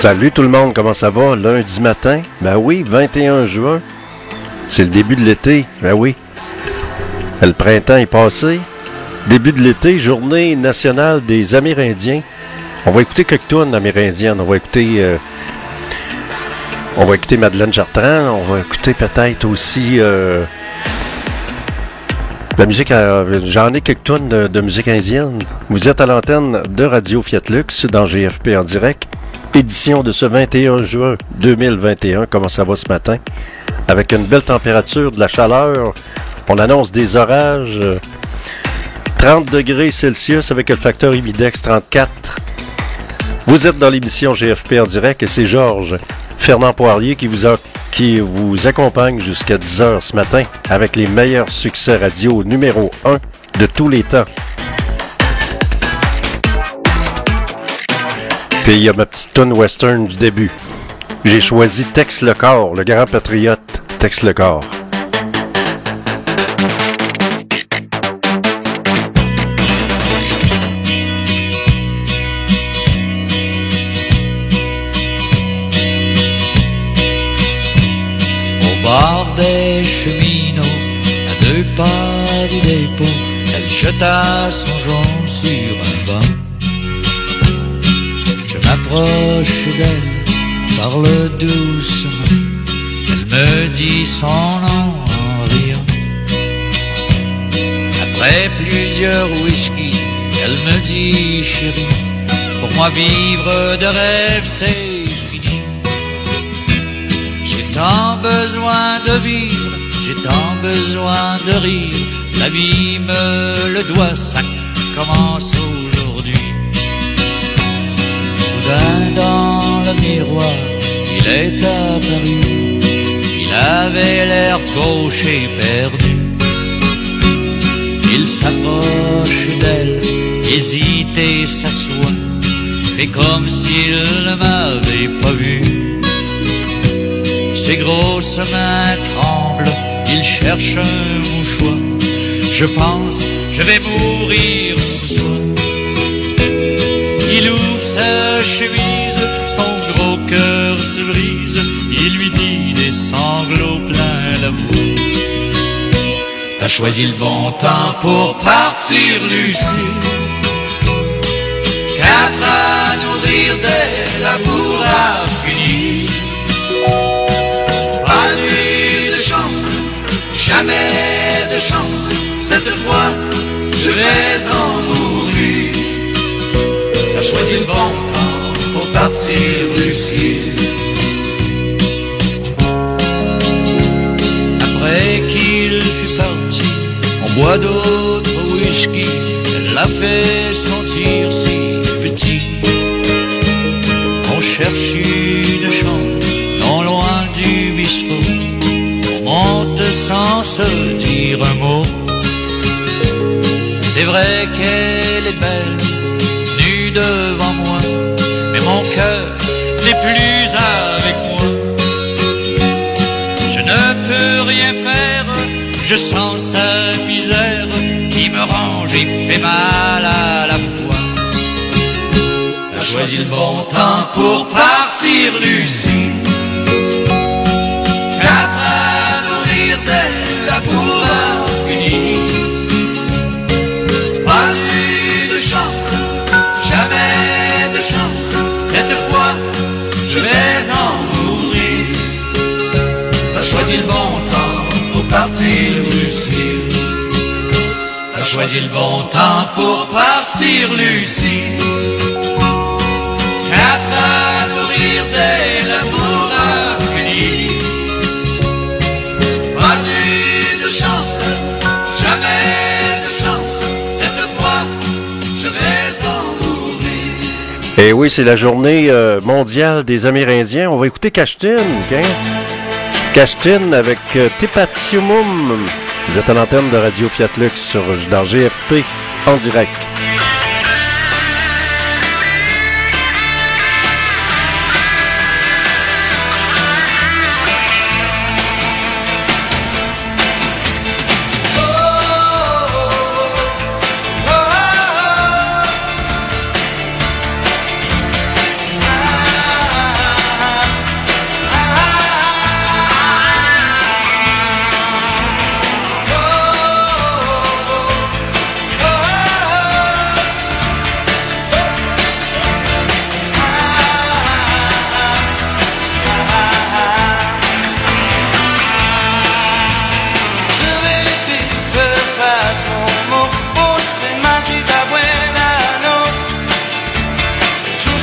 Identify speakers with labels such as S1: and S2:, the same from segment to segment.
S1: Salut tout le monde, comment ça va? Lundi matin? Ben oui, 21 juin. C'est le début de l'été, ben oui. Le printemps est passé. Début de l'été, journée nationale des Amérindiens. On va écouter quelques tunes amérindiennes. On va écouter Madeleine Chartrand. On va écouter peut-être aussi la musique. J'en ai quelques tunes de musique indienne. Vous êtes à l'antenne de Radio Fiat Lux dans GFP en direct. Édition de ce 21 juin 2021. Comment ça va ce matin? Avec une belle température, de la chaleur. On annonce des orages. 30 degrés Celsius avec le facteur humidex 34. Vous êtes dans l'émission GFP en direct et c'est Georges Fernand Poirier qui vous accompagne jusqu'à 10h ce matin avec les meilleurs succès radio numéro 1 de tous les temps. Puis il y a ma petite toune western du début. J'ai choisi Tex le corps, le grand patriote Tex le corps.
S2: Au bord des cheminots, à 2 pas du dépôt, elle jeta son jonc sur un banc. Je m'approche d'elle, on parle doucement. Elle me dit son nom en riant. Après plusieurs whisky, elle me dit chérie, pour moi vivre de rêve c'est fini. J'ai tant besoin de vivre, j'ai tant besoin de rire. La vie me le doit, ça commence aujourd'hui. Soudain dans le miroir, il est apparu. Il avait l'air gauche et perdu. Il s'approche d'elle, hésite et s'assoit, fait comme s'il ne m'avait pas vu. Ses grosses mains tremblent, il cherche un mouchoir. Je pense, je vais mourir ce soir. Il ouvre sa chemise, son gros cœur se brise. Il lui dit des sanglots plein la voix. T'as choisi le bon temps pour partir, Lucie. 4 à nourrir dès l'amour a fini. Pas eu de chance, jamais de chance. Cette fois, je vais en mourir. T'as choisi le bon temps pour partir, Lucie. Après qu'il fut parti, on boit d'autres whisky. Elle l'a fait sentir si petit. On cherche une chambre non loin du bistrot. On monte sans se dire un mot. C'est vrai qu'elle est belle, nue devant moi, mais mon cœur n'est plus avec moi. Je ne peux rien faire, je sens sa misère qui me range et fait mal à la fois. T'as choisi le bon temps pour partir, Lucie. 4 à nourrir dès l'amour a fini. Pas eu de chance, jamais de chance. Cette fois, je vais en mourir. T'as choisi le bon temps pour partir, Lucie. T'as choisi le bon temps pour partir, Lucie. 4 à nourrir dès l'amour a fini. Pas eu de chance, jamais de chance. Cette fois, je vais en mourir.
S1: Et oui, c'est la journée mondiale des Amérindiens. On va écouter Kashtin, hein? Kashtin avec Tepatiumum. Vous êtes à l'antenne de Radio Fiat Lux dans GFP en direct.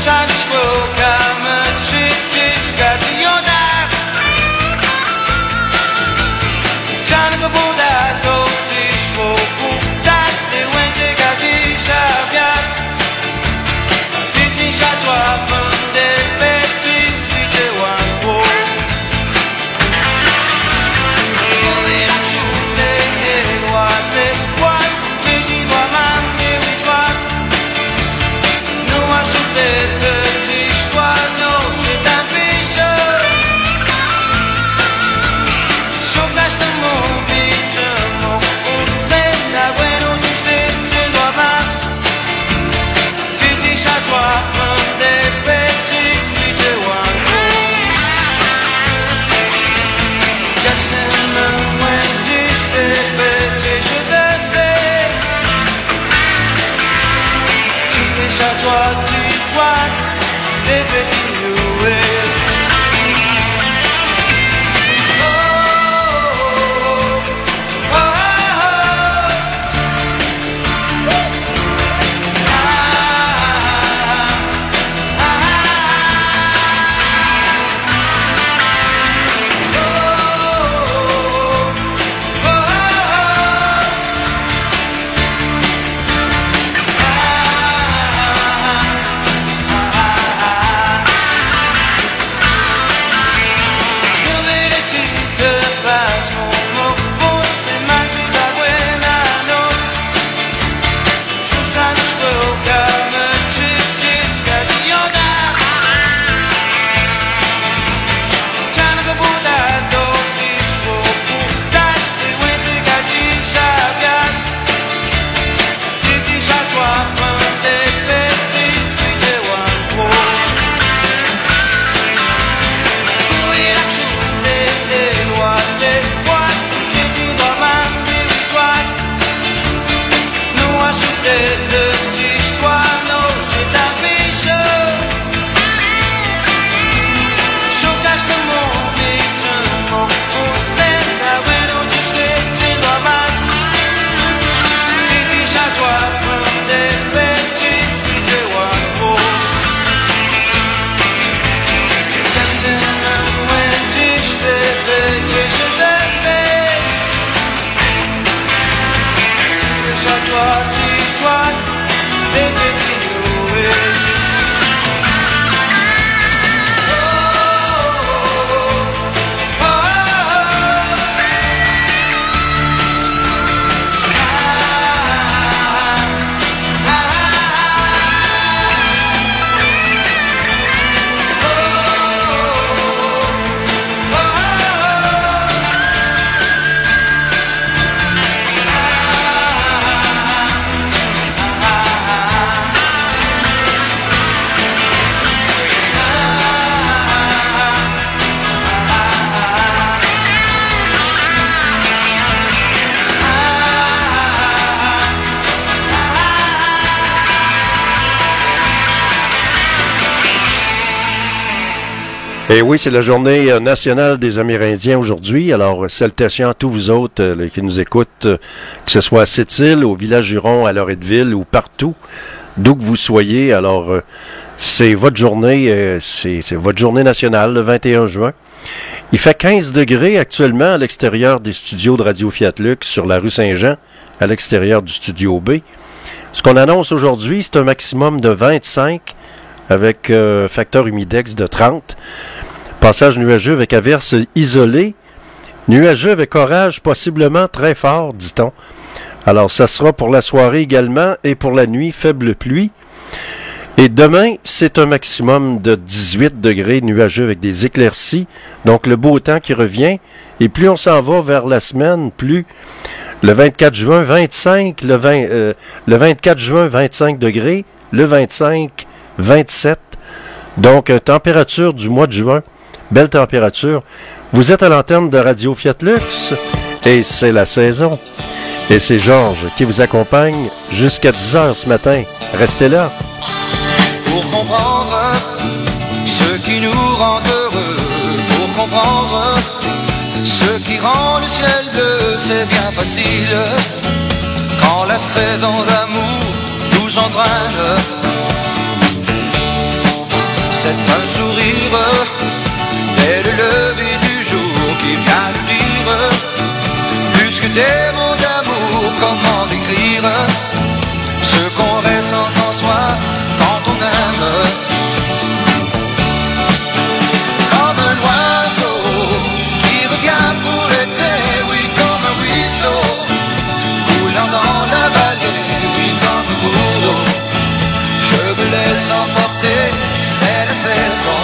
S1: Et oui, c'est la journée nationale des Amérindiens aujourd'hui. Alors, salutations à tous vous autres qui nous écoutent, que ce soit à Sept-Îles, au Village-Huron, à Loretteville ou partout, d'où que vous soyez. Alors, c'est votre journée, c'est votre journée nationale, le 21 juin. Il fait 15 degrés actuellement à l'extérieur des studios de Radio Fiat Lux sur la rue Saint-Jean, à l'extérieur du studio B. Ce qu'on annonce aujourd'hui, c'est un maximum de 25 avec facteur humidex de 30. Passage nuageux avec averses isolées. Nuageux avec orage possiblement très fort, dit-on. Alors, ça sera pour la soirée également et pour la nuit, faible pluie. Et demain, c'est un maximum de 18 degrés nuageux avec des éclaircies. Donc, le beau temps qui revient. Et plus on s'en va vers la semaine, plus le 24 juin, 25, le 24 juin, 25 degrés. Le 25, 27. Donc, température du mois de juin. Belle température. Vous êtes à l'antenne de Radio Fiat Lux et c'est la saison. Et c'est Georges qui vous accompagne jusqu'à 10h ce matin. Restez là.
S3: Pour comprendre ce qui nous rend heureux, pour comprendre ce qui rend le ciel bleu, c'est bien facile. Quand la saison d'amour nous entraîne, c'est un sourire dès le lever du jour qui vient nous dire plus que des mots d'amour, comment décrire ce qu'on ressent en soi quand on aime. Comme un oiseau qui revient pour l'été, oui, comme un ruisseau roulant dans la vallée, oui, comme un cours d'eau. Je me laisse emporter, c'est la saison.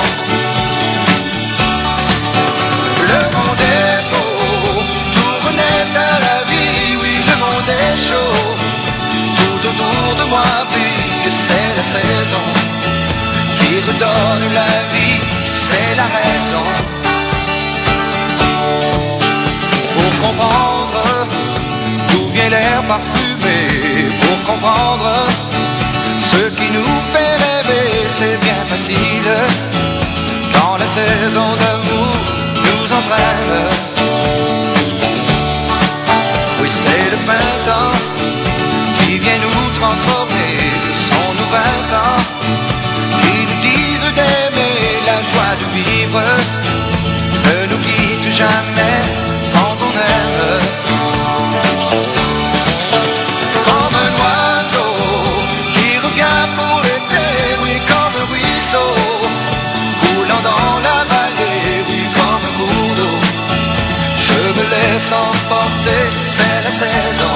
S3: Le monde est beau, tout renaît à la vie, oui, le monde est chaud. Tout autour de moi brille, c'est la saison qui redonne la vie, c'est la raison. Pour comprendre d'où vient l'air parfumé, pour comprendre ce qui nous fait rêver, c'est bien facile quand la saison d'amour nous entraîne. Oui, c'est le printemps qui vient nous transformer, ce sont nos 20 ans qui nous disent d'aimer, la joie de vivre ne nous quitte jamais quand on aime. Comme un oiseau qui revient pour l'été, oui, comme un ruisseau roulant dans la vallée, oui, comme un cours d'eau. Je me laisse emporter, c'est la saison.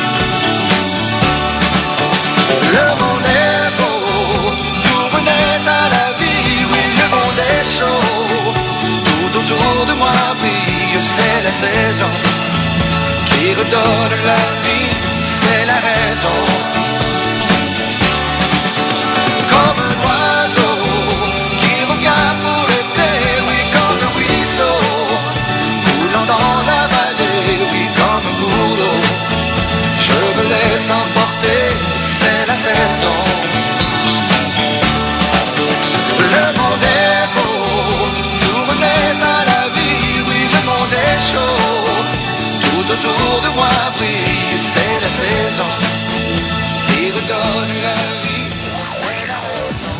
S3: Le monde est beau, tout renaît à la vie, oui, le monde est chaud. Tout autour de moi brille, c'est la saison qui redonne la vie, c'est la raison. Comme un oiseau qui revient pour l'été, oui, comme un ruisseau roulant dans la vallée, oui, comme un cours d'eau. Je me laisse emporter, c'est la saison. Le monde est beau, tout renaît à la vie, oui, le monde est chaud. Tout autour de moi brille, c'est la saison qui redonne la vie, c'est la raison.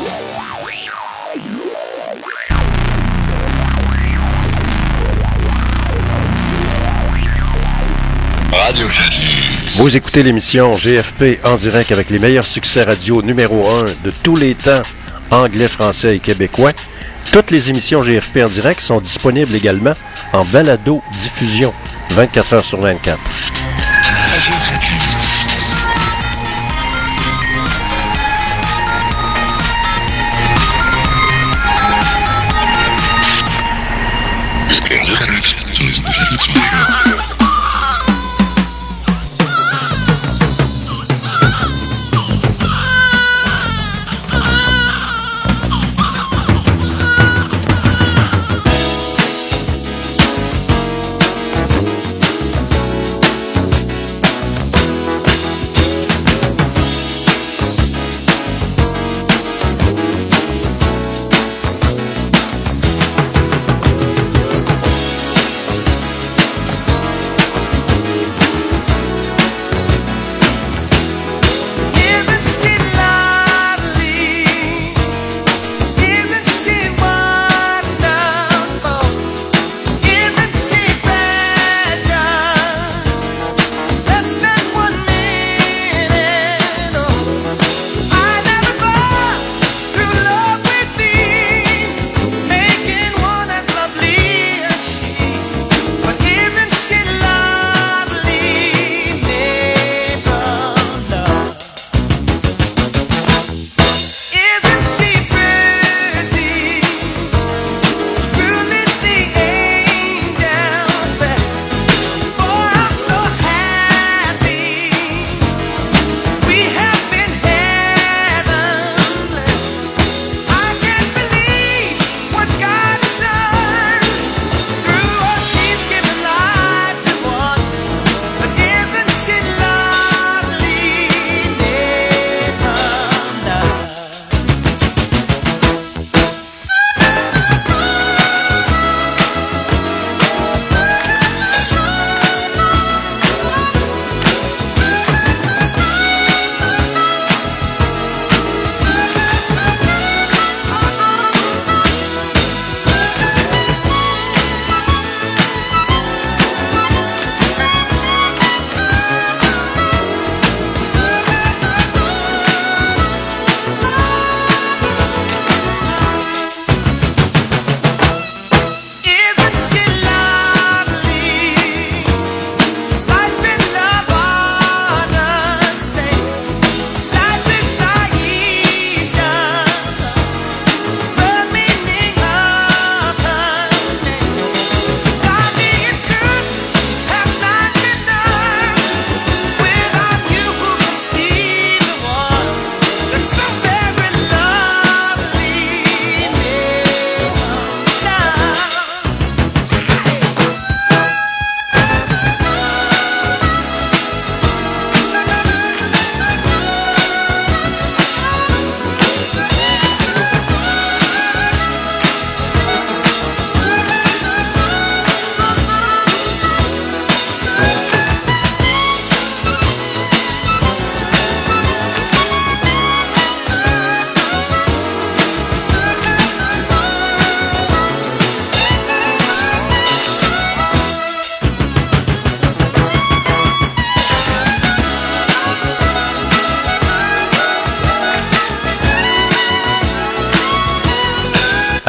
S4: Radio Phallux.
S1: Vous écoutez l'émission GFP en direct avec les meilleurs succès radio numéro 1 de tous les temps, anglais, français et québécois. Toutes les émissions GFP en direct sont disponibles également en balado-diffusion 24 heures sur 24.
S4: Radio Phallux. Écoutez en direct sur les ondes de Phallux.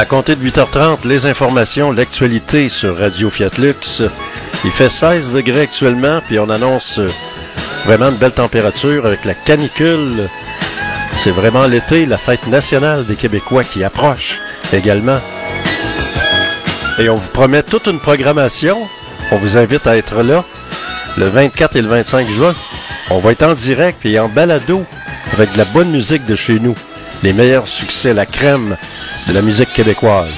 S1: À compter de 8h30, les informations, l'actualité sur Radio Fiat Lux. Il fait 16 degrés actuellement, puis on annonce vraiment de belles températures avec la canicule. C'est vraiment l'été, la fête nationale des Québécois qui approche également. Et on vous promet toute une programmation. On vous invite à être là le 24 et le 25 juin. On va être en direct et en balado avec de la bonne musique de chez nous. Les meilleurs succès, la crème de la musique québécoise.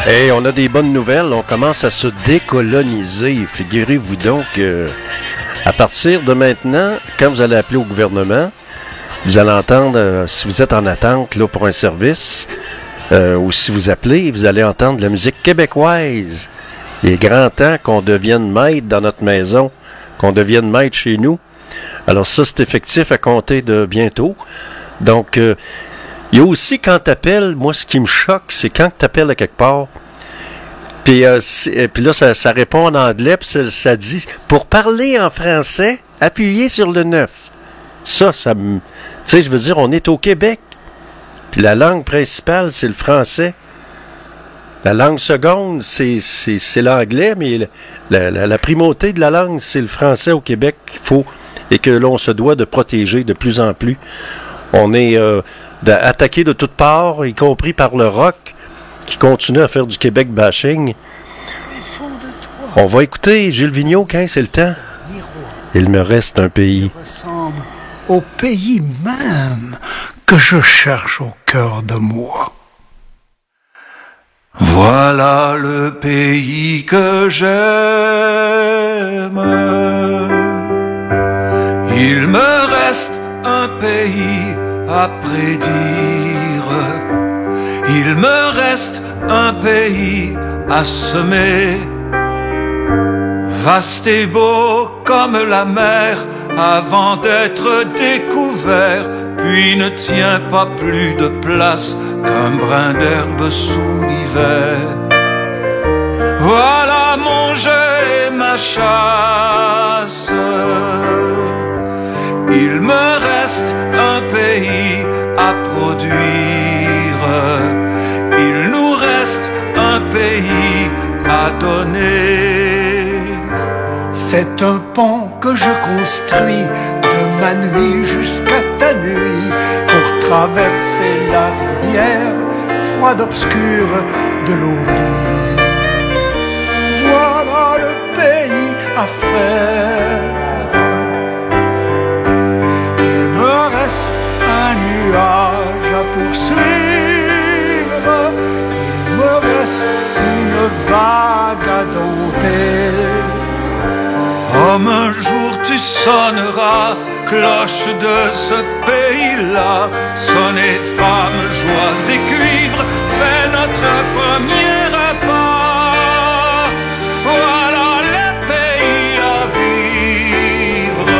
S1: Hey, on a des bonnes nouvelles. On commence à se décoloniser. Figurez-vous donc à partir de maintenant, quand vous allez appeler au gouvernement, vous allez entendre, si vous êtes en attente là, pour un service, ou si vous appelez, vous allez entendre de la musique québécoise. Il est grand temps qu'on devienne maître dans notre maison, qu'on devienne maître chez nous. Alors ça, c'est effectif à compter de bientôt. Donc, il y a aussi quand tu appelles, moi ce qui me choque, c'est quand tu appelles à quelque part, puis là ça répond en anglais, puis ça dit, pour parler en français, appuyez sur le 9. Ça me... Tu sais, je veux dire, on est au Québec, puis la langue principale, c'est le français. La langue seconde, c'est l'anglais, mais la primauté de la langue, c'est le français au Québec qu'il faut, et que l'on se doit de protéger de plus en plus. On est attaqué de toutes parts, y compris par le rock, qui continue à faire du Québec bashing. On va écouter Gilles Vigneault quand c'est le temps. Il me reste un pays.
S5: Ressemble au pays même que je cherche au cœur de moi.
S3: Voilà le pays que j'aime. Il me reste un pays à prédire. Il me reste un pays à semer. Vaste et beau comme la mer avant d'être découvert, puis ne tient pas plus de place qu'un brin d'herbe sous l'hiver. Voilà mon jeu et ma chasse. Il me reste un pays à produire. Il nous reste un pays à donner.
S5: C'est un pont que je construis de ma nuit jusqu'à ta nuit pour traverser la rivière froide obscure de l'oubli. Voilà le pays à faire. Il me reste un nuage à poursuivre. Il me reste une vague à dompter.
S3: Comme un jour tu sonneras, cloche de ce pays-là. Sonnez femmes, joies et cuivres, c'est notre premier repas. Voilà le pays à vivre.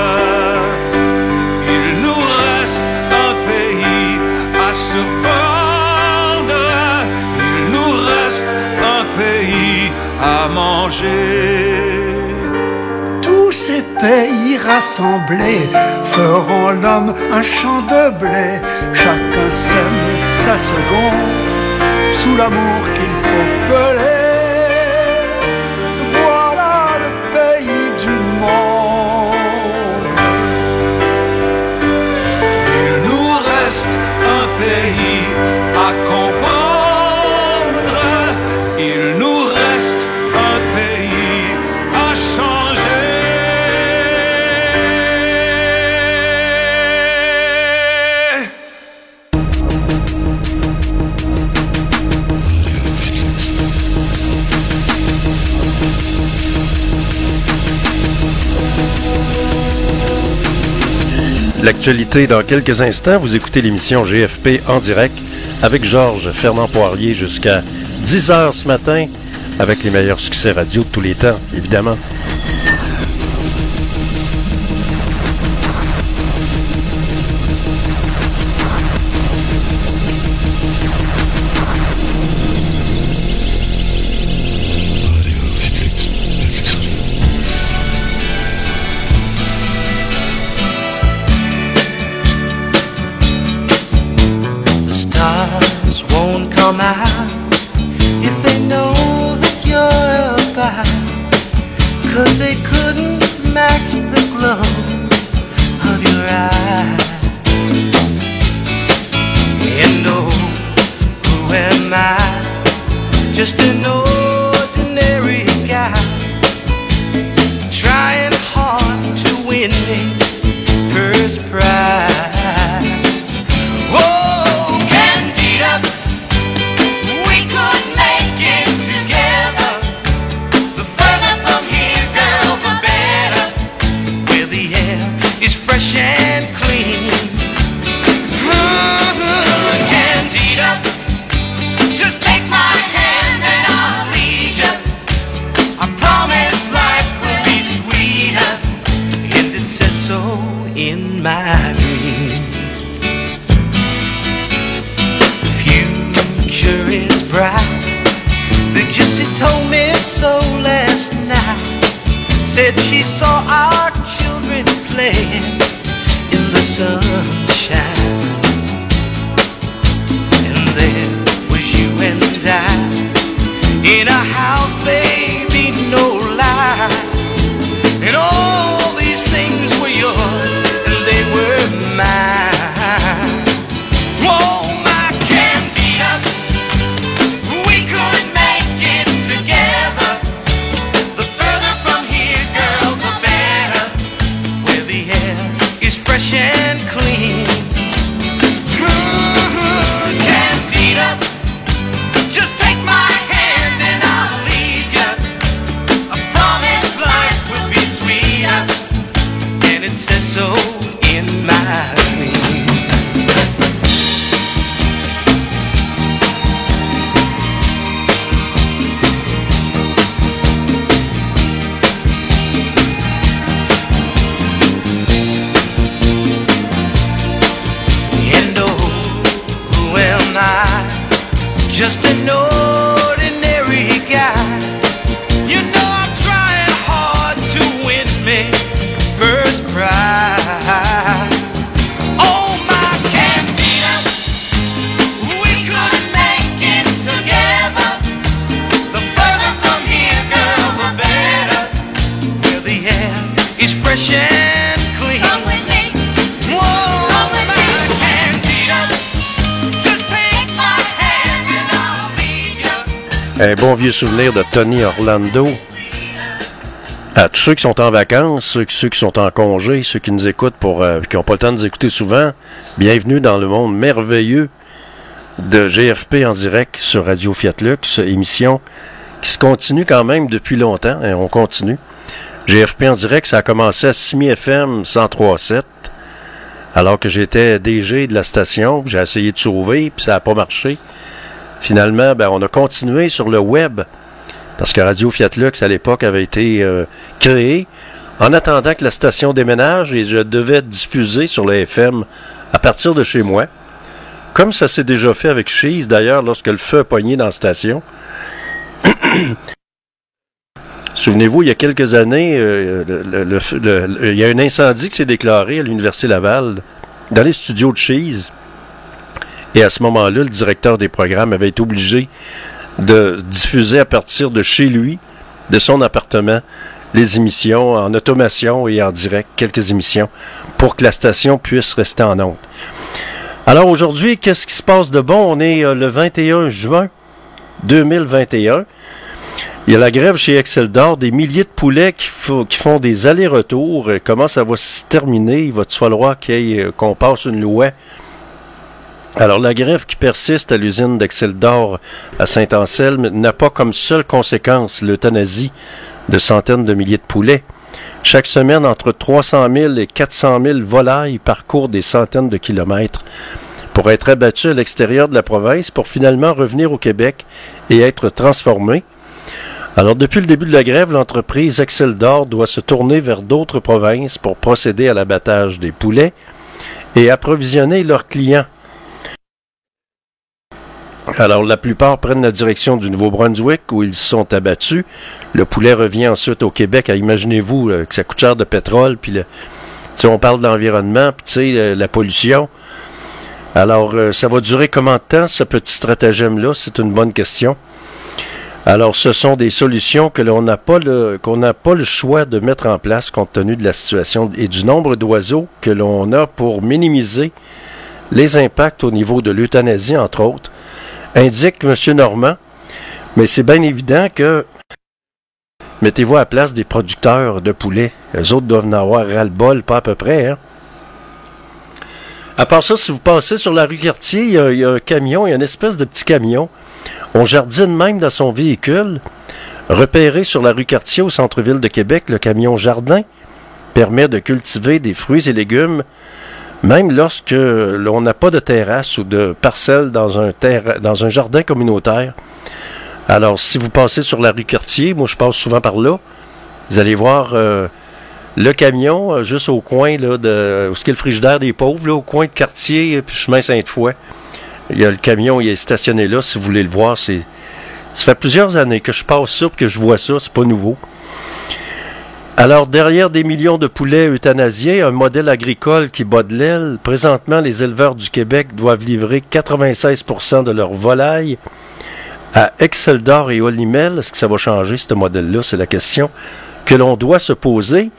S3: Il nous reste un pays à surprendre. Il nous reste un pays à manger.
S5: Ces pays rassemblés feront l'homme un champ de blé. Chacun sème sa seconde sous l'amour qu'il faut peler. Voilà le pays du monde.
S3: Il nous reste un pays à comprendre. Il nous reste un pays à changer.
S1: L'actualité dans quelques instants. Vous écoutez l'émission GFP en direct avec Georges Fernand Poirier jusqu'à 10h ce matin avec les meilleurs succès radio de tous les temps, évidemment.
S6: Come out if they know that you're about, 'cause they couldn't match the glow of your eyes. And oh, who am I? Just an ordinary guy, trying hard to win me first prize. Oh, Candida, we could make The gypsy told me so last night. Said she saw our children playing in the sunshine. And there was you and I in a house, baby, no lie. And all these things were yours and they were mine. Oh, my Candida, we could make it together. The further from here, girl, the better. Where the air is fresh and clean. Candida, just take my hand and I'll lead you. I promise life will be sweeter, and it says so in my dream. And oh, who am I? Just an ordinary guy. You know I'm trying hard to win me first prize. Oh, my Candida, we could make it together. The further from here, girl, the better. Where the air is fresh and clean. Come with me. Whoa, come with my Candida, just take my hand and I'll lead you.
S1: Un bon vieux souvenir de Tony Orlando. À tous ceux qui sont en vacances, ceux qui sont en congé, ceux qui nous écoutent qui n'ont pas le temps de nous écouter souvent, bienvenue dans le monde merveilleux de GFP en direct sur Radio Fiat Lux, émission qui se continue quand même depuis longtemps, et on continue. GFP en direct, ça a commencé à Simi FM 103.7, alors que j'étais DG de la station, j'ai essayé de sauver, puis ça n'a pas marché. Finalement, on a continué sur le web, parce que Radio Fiat Lux, à l'époque, avait été créée en attendant que la station déménage, et je devais diffuser sur le FM à partir de chez moi. Comme ça s'est déjà fait avec Cheese, d'ailleurs, lorsque le feu a pogné dans la station. Souvenez-vous, il y a quelques années, il y a un incendie qui s'est déclaré à l'Université Laval, dans les studios de Cheese. Et à ce moment-là, le directeur des programmes avait été obligé de diffuser à partir de chez lui, de son appartement, les émissions en automation et en direct, quelques émissions, pour que la station puisse rester en ondes. Alors aujourd'hui, qu'est-ce qui se passe de bon? On est le 21 juin 2021. Il y a la grève chez Excel d'Or, des milliers de poulets qui font des allers-retours. Comment ça va se terminer? Il va-t-il falloir qu'on passe une loi? Alors, la grève qui persiste à l'usine d'Excel d'Or à Saint-Anselme n'a pas comme seule conséquence l'euthanasie de centaines de milliers de poulets. Chaque semaine, entre 300 000 et 400 000 volailles parcourent des centaines de kilomètres pour être abattues à l'extérieur de la province pour finalement revenir au Québec et être transformées. Alors, depuis le début de la grève, l'entreprise Excel d'Or doit se tourner vers d'autres provinces pour procéder à l'abattage des poulets et approvisionner leurs clients. Alors, la plupart prennent la direction du Nouveau-Brunswick où ils sont abattus. Le poulet revient ensuite au Québec. Imaginez-vous que ça coûte cher de pétrole, puis on parle de l'environnement, puis la pollution. Alors, ça va durer combien de temps, ce petit stratagème-là? C'est une bonne question. Alors, ce sont des solutions qu'on n'a pas le choix de mettre en place compte tenu de la situation et du nombre d'oiseaux que l'on a pour minimiser les impacts au niveau de l'euthanasie, entre autres, indique M. Normand. Mais c'est bien évident que mettez-vous à la place des producteurs de poulets. Eux autres doivent en avoir ras-le-bol, pas à peu près. Hein? À part ça, si vous passez sur la rue Cartier, il y a un camion, il y a une espèce de petit camion. On jardine même dans son véhicule. Repéré sur la rue Cartier au centre-ville de Québec, le camion Jardin permet de cultiver des fruits et légumes, même lorsque l'on n'a pas de terrasse ou de parcelle dans un jardin communautaire. Alors, si vous passez sur la rue Cartier, moi je passe souvent par là, vous allez voir le camion juste au coin là, où est le frigidaire des pauvres, là, au coin de Cartier puis chemin Sainte-Foy. Il y a le camion, il est stationné là, si vous voulez le voir, c'est Ça fait plusieurs années que je passe ça, que je vois ça, c'est pas nouveau. Alors, derrière des millions de poulets euthanasiés, un modèle agricole qui bat de l'aile, présentement, les éleveurs du Québec doivent livrer 96% de leurs volailles à Exceldor et Olimel. Est-ce que ça va changer, ce modèle-là? C'est la question que l'on doit se poser.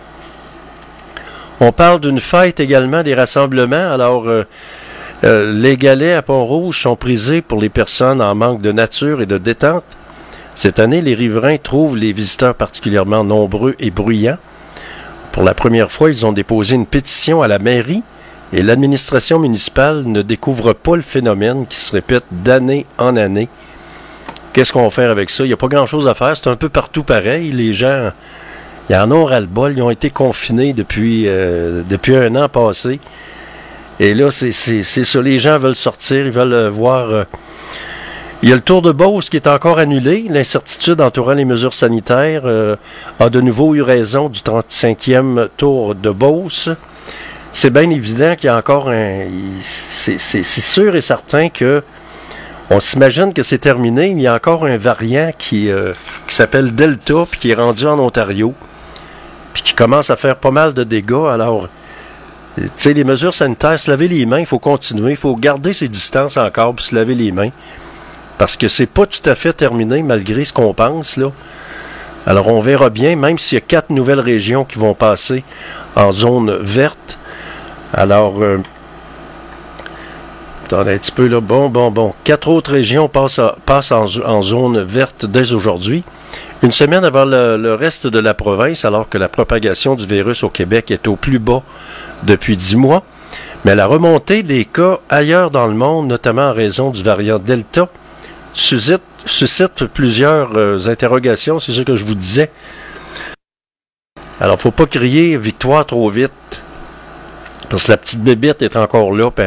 S1: On parle d'une fête également, des rassemblements. Alors, les galets à Pont-Rouge sont prisés pour les personnes en manque de nature et de détente. Cette année, les riverains trouvent les visiteurs particulièrement nombreux et bruyants. Pour la première fois, ils ont déposé une pétition à la mairie et l'administration municipale ne découvre pas le phénomène qui se répète d'année en année. Qu'est-ce qu'on va faire avec ça? Il n'y a pas grand-chose à faire. C'est un peu partout pareil. Les gens, ils en ont ras-le-bol. Ils ont été confinés depuis un an passé. Et là, c'est ça. Les gens veulent sortir. Ils veulent voir... Il y a le Tour de Beauce qui est encore annulé. L'incertitude entourant les mesures sanitaires a de nouveau eu raison du 35e Tour de Beauce. C'est bien évident qu'il y a encore c'est sûr et certain que on s'imagine que c'est terminé, mais il y a encore un variant qui s'appelle Delta, puis qui est rendu en Ontario, puis qui commence à faire pas mal de dégâts. Alors, tu sais, les mesures sanitaires, se laver les mains, il faut continuer, il faut garder ses distances encore, puis se laver les mains. Parce que c'est pas tout à fait terminé, malgré ce qu'on pense, là. Alors, on verra bien, même s'il y a 4 nouvelles régions qui vont passer en zone verte. Alors, attendez un petit peu, là. Bon. 4 autres régions passent en zone verte dès aujourd'hui. Une semaine avant le reste de la province, alors que la propagation du virus au Québec est au plus bas depuis 10 mois. Mais la remontée des cas ailleurs dans le monde, notamment en raison du variant Delta, suscite plusieurs interrogations, c'est ce que je vous disais. Alors, faut pas crier victoire trop vite, parce que la petite bébête est encore là, puis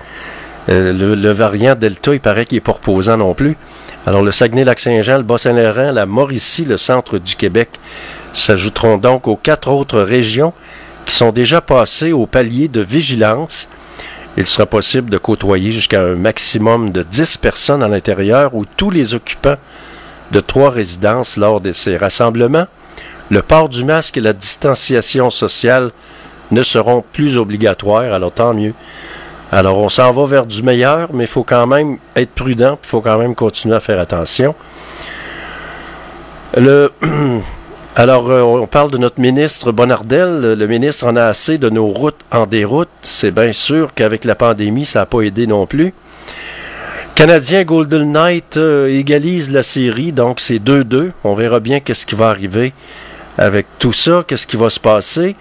S1: le variant Delta, il paraît qu'il n'est pas reposant non plus. Alors, le Saguenay-Lac-Saint-Jean, le Bas-Saint-Laurent, la Mauricie, le centre du Québec s'ajouteront donc aux 4 autres régions qui sont déjà passées au palier de vigilance. Il sera possible de côtoyer jusqu'à un maximum de 10 personnes à l'intérieur ou tous les occupants de 3 résidences lors de ces rassemblements. Le port du masque et la distanciation sociale ne seront plus obligatoires, alors tant mieux. Alors on s'en va vers du meilleur, mais il faut quand même être prudent, il faut quand même continuer à faire attention. Alors, on parle de notre ministre Bonnardel. Le ministre en a assez de nos routes en déroute. C'est bien sûr qu'avec la pandémie, ça n'a pas aidé non plus. Canadien Golden Knight égalise la série, donc c'est 2-2. On verra bien qu'est-ce qui va arriver avec tout ça, qu'est-ce qui va se passer.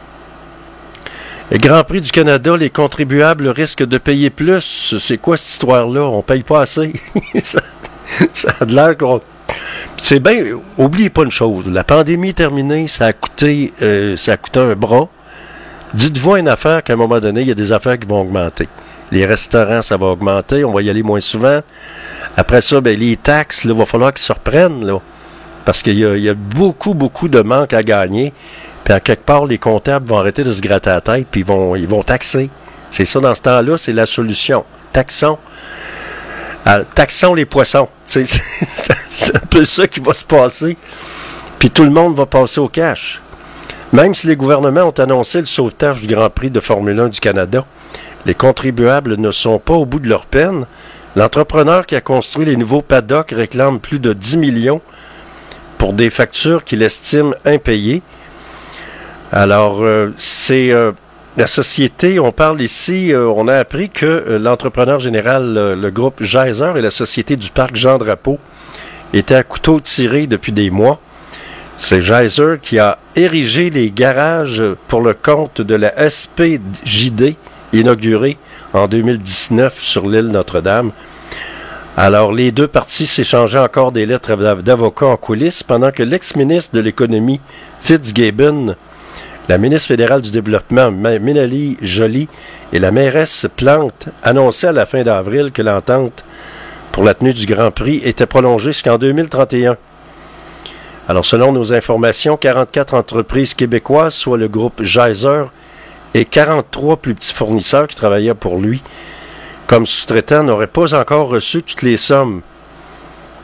S1: Le Grand Prix du Canada, les contribuables risquent de payer plus. C'est quoi cette histoire-là? On paye pas assez. ça a de l'air qu'on... C'est bien, oubliez pas une chose, la pandémie est terminée, ça a coûté un bras. Dites-vous une affaire qu'à un moment donné, il y a des affaires qui vont augmenter. Les restaurants, ça va augmenter, on va y aller moins souvent. Après ça, ben, les taxes, il va falloir qu'ils se reprennent, là, parce qu'il y a beaucoup de manque à gagner. Puis à quelque part, les comptables vont arrêter de se gratter la tête, puis ils vont taxer. C'est ça, dans ce temps-là, c'est la solution. Taxons les poissons. C'est un peu ça qui va se passer. Puis tout le monde va passer au cash. Même si les gouvernements ont annoncé le sauvetage du Grand Prix de Formule 1 du Canada, les contribuables ne sont pas au bout de leur peine. L'entrepreneur qui a construit les nouveaux paddocks réclame plus de 10 millions pour des factures qu'il estime impayées. Alors, c'est... la société, on parle ici, on a appris que l'entrepreneur général, le groupe Geyser et la société du parc Jean Drapeau étaient à couteau tiré depuis des mois. C'est Geyser qui a érigé les garages pour le compte de la SPJD, inaugurée en 2019 sur l'île Notre-Dame. Alors, les deux parties s'échangeaient encore des lettres d'avocats en coulisses pendant que l'ex-ministre de l'Économie, Fitzgibbon, la ministre fédérale du Développement, Mélanie Joly, et la mairesse Plante annonçaient à la fin d'avril que l'entente pour la tenue du Grand Prix était prolongée jusqu'en 2031. Alors, selon nos informations, 44 entreprises québécoises, soit le groupe Geyser, et 43 plus petits fournisseurs qui travaillaient pour lui comme sous-traitants, n'auraient pas encore reçu toutes les sommes.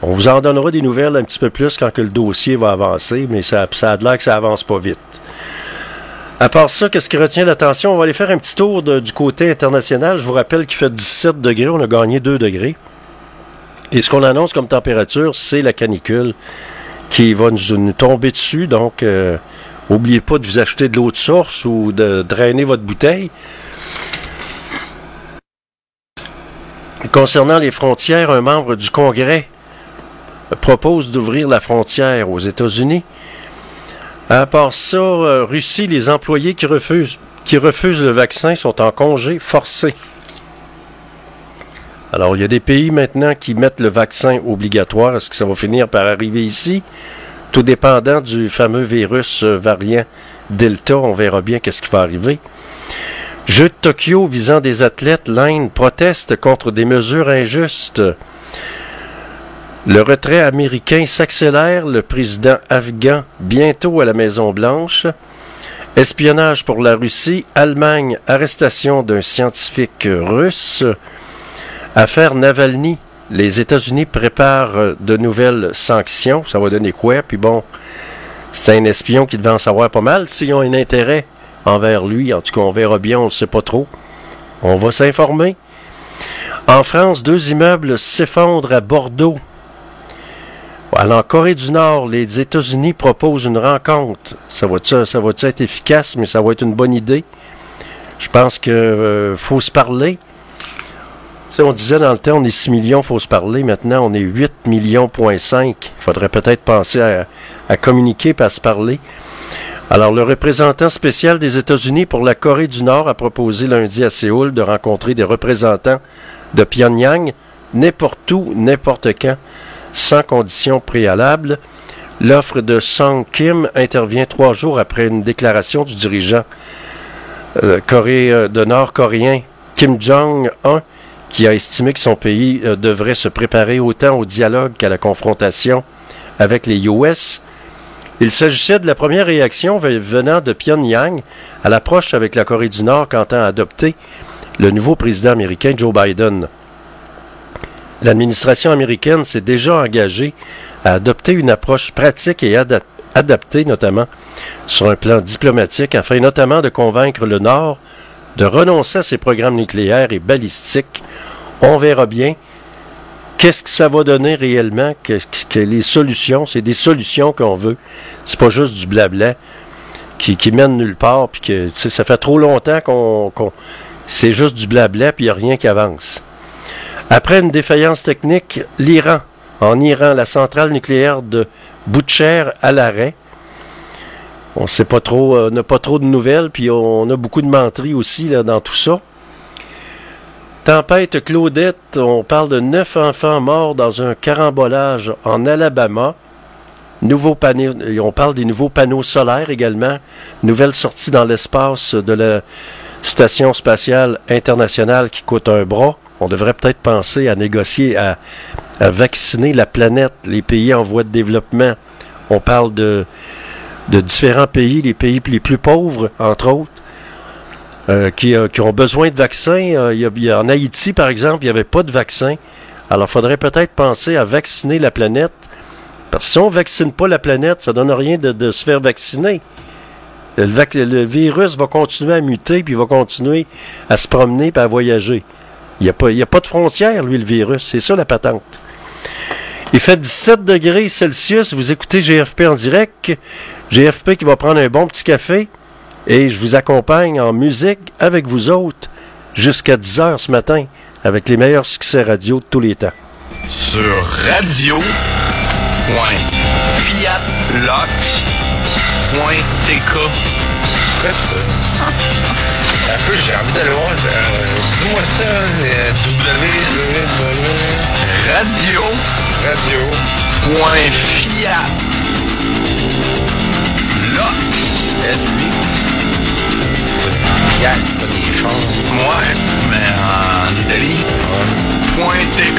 S1: On vous en donnera des nouvelles un petit peu plus quand que le dossier va avancer, mais ça a l'air que ça avance pas vite. À part ça, qu'est-ce qui retient l'attention? On va aller faire un petit tour du côté international. Je vous rappelle qu'il fait 17 degrés, on a gagné 2 degrés. Et ce qu'on annonce comme température, c'est la canicule qui va nous tomber dessus. Donc, n'oubliez pas de vous acheter de l'eau de source ou de drainer votre bouteille. Concernant les frontières, un membre du Congrès propose d'ouvrir la frontière aux États-Unis. À part ça, Russie, les employés qui refusent le vaccin sont en congé forcé. Alors, il y a des pays maintenant qui mettent le vaccin obligatoire. Est-ce que ça va finir par arriver ici? Tout dépendant du fameux virus variant Delta, on verra bien qu'est-ce qui va arriver. Jeux de Tokyo visant des athlètes, l'Inde proteste contre des mesures injustes. Le retrait américain s'accélère, le président afghan bientôt à la Maison-Blanche. Espionnage pour la Russie, Allemagne, arrestation d'un scientifique russe. Affaire Navalny, les États-Unis préparent de nouvelles sanctions. Ça va donner quoi? Puis bon, c'est un espion qui devait en savoir pas mal s'ils ont un intérêt envers lui. En tout cas, on verra bien, on ne sait pas trop. On va s'informer. En France, 2 immeubles s'effondrent à Bordeaux. Alors, en Corée du Nord, les États-Unis proposent une rencontre. Ça va être efficace, mais ça va être une bonne idée. Je pense qu'il faut se parler. Tu sais, on disait dans le temps, on est 6 millions, il faut se parler. Maintenant, on est 8 millions, .5. Il faudrait peut-être penser à communiquer et à se parler. Alors, le représentant spécial des États-Unis pour la Corée du Nord a proposé lundi à Séoul de rencontrer des représentants de Pyongyang, n'importe où, n'importe quand, sans conditions préalables. L'offre de Song Kim intervient 3 jours après une déclaration du dirigeant de nord-coréen Kim Jong-un, qui a estimé que son pays devrait se préparer autant au dialogue qu'à la confrontation avec les US. Il s'agissait de la première réaction venant de Pyongyang à l'approche avec la Corée du Nord qu'entend adopter le nouveau président américain Joe Biden. L'administration américaine s'est déjà engagée à adopter une approche pratique et adaptée, notamment sur un plan diplomatique, afin notamment de convaincre le Nord de renoncer à ses programmes nucléaires et balistiques. On verra bien qu'est-ce que ça va donner réellement, que les solutions, c'est des solutions qu'on veut. C'est pas juste du blabla qui mène nulle part, puis que ça fait trop longtemps qu'on c'est juste du blabla, puis il n'y a rien qui avance. Après une défaillance technique, l'Iran. En Iran, la centrale nucléaire de Boucher à l'arrêt. On sait pas trop, n'a pas trop de nouvelles, puis on a beaucoup de menteries aussi là, dans tout ça. Tempête Claudette, on parle de 9 enfants morts dans un carambolage en Alabama. Nouveaux panneaux, on parle des nouveaux panneaux solaires également. Nouvelle sortie dans l'espace de la Station spatiale internationale qui coûte un bras. On devrait peut-être penser à négocier, à vacciner la planète, les pays en voie de développement. On parle de différents pays, les pays les plus pauvres, entre autres, qui ont besoin de vaccins. En Haïti, par exemple, il n'y avait pas de vaccin. Alors, il faudrait peut-être penser à vacciner la planète. Parce que si on ne vaccine pas la planète, ça ne donne rien de se faire vacciner. Le virus va continuer à muter, puis il va continuer à se promener et à voyager. Il n'y a pas de frontière, lui, le virus. C'est ça, la patente. Il fait 17 degrés Celsius. Vous écoutez GFP en direct. GFP qui va prendre un bon petit café. Et je vous accompagne en musique avec vous autres jusqu'à 10h ce matin avec les meilleurs succès radio de tous les temps.
S4: Sur radio.fiatlox.tk. C'est ça. Un peu, j'ai envie d'aller voir. Dis-moi ça, Fiat, pas des choses. Ouais, mais en Italie. .tk.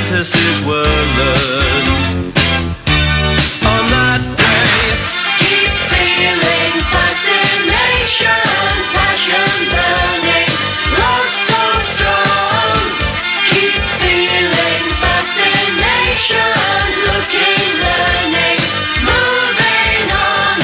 S7: fantasies were learned on that day.
S8: Keep feeling fascination, passion burning, love so strong. Keep feeling fascination, looking, learning, moving on.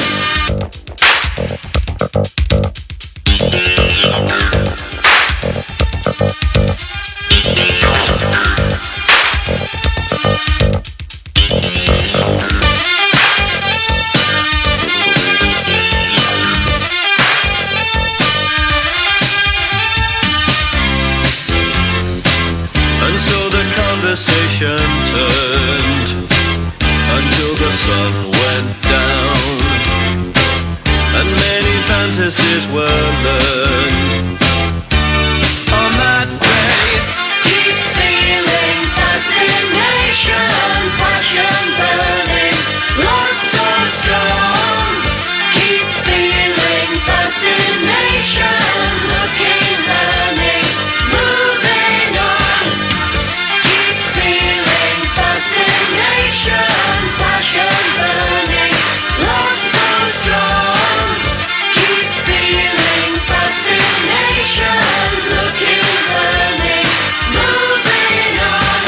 S7: And so the conversation turned until the sun went down, and many fantasies were learned on that day.
S8: Keep feeling fascination, passion burning, love so strong. Keep feeling fascination, looking, learning, moving on. Keep feeling fascination, passion burning, love so strong. Keep feeling fascination, looking, learning, moving on.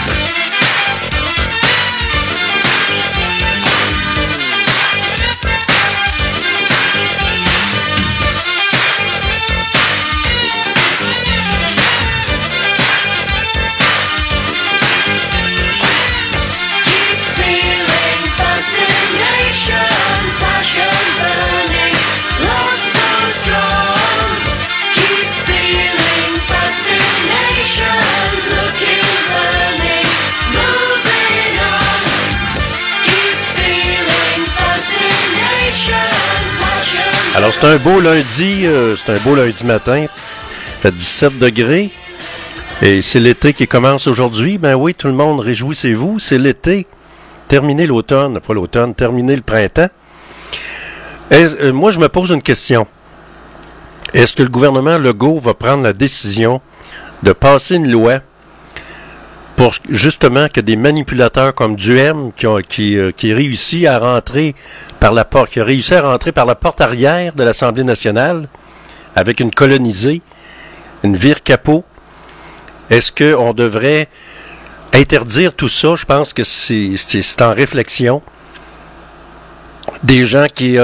S8: Keep feeling fascination, passion burning, love so strong. Keep feeling fascination, looking, learning, moving on. Keep feeling fascination, passion.
S1: Alors, c'est un beau lundi matin, à 17 degrés. Et c'est l'été qui commence aujourd'hui. Ben oui, tout le monde, réjouissez-vous, c'est l'été. Terminez l'automne, pas l'automne, terminez le printemps. Moi, je me pose une question. Est-ce que le gouvernement Legault va prendre la décision de passer une loi pour justement que des manipulateurs comme Duhem, qui réussit à rentrer par la porte, qui a réussi à rentrer par la porte arrière de l'Assemblée nationale avec une colonisée, une vire capot, est-ce qu'on devrait interdire tout ça? Je pense que c'est en réflexion. Des gens qui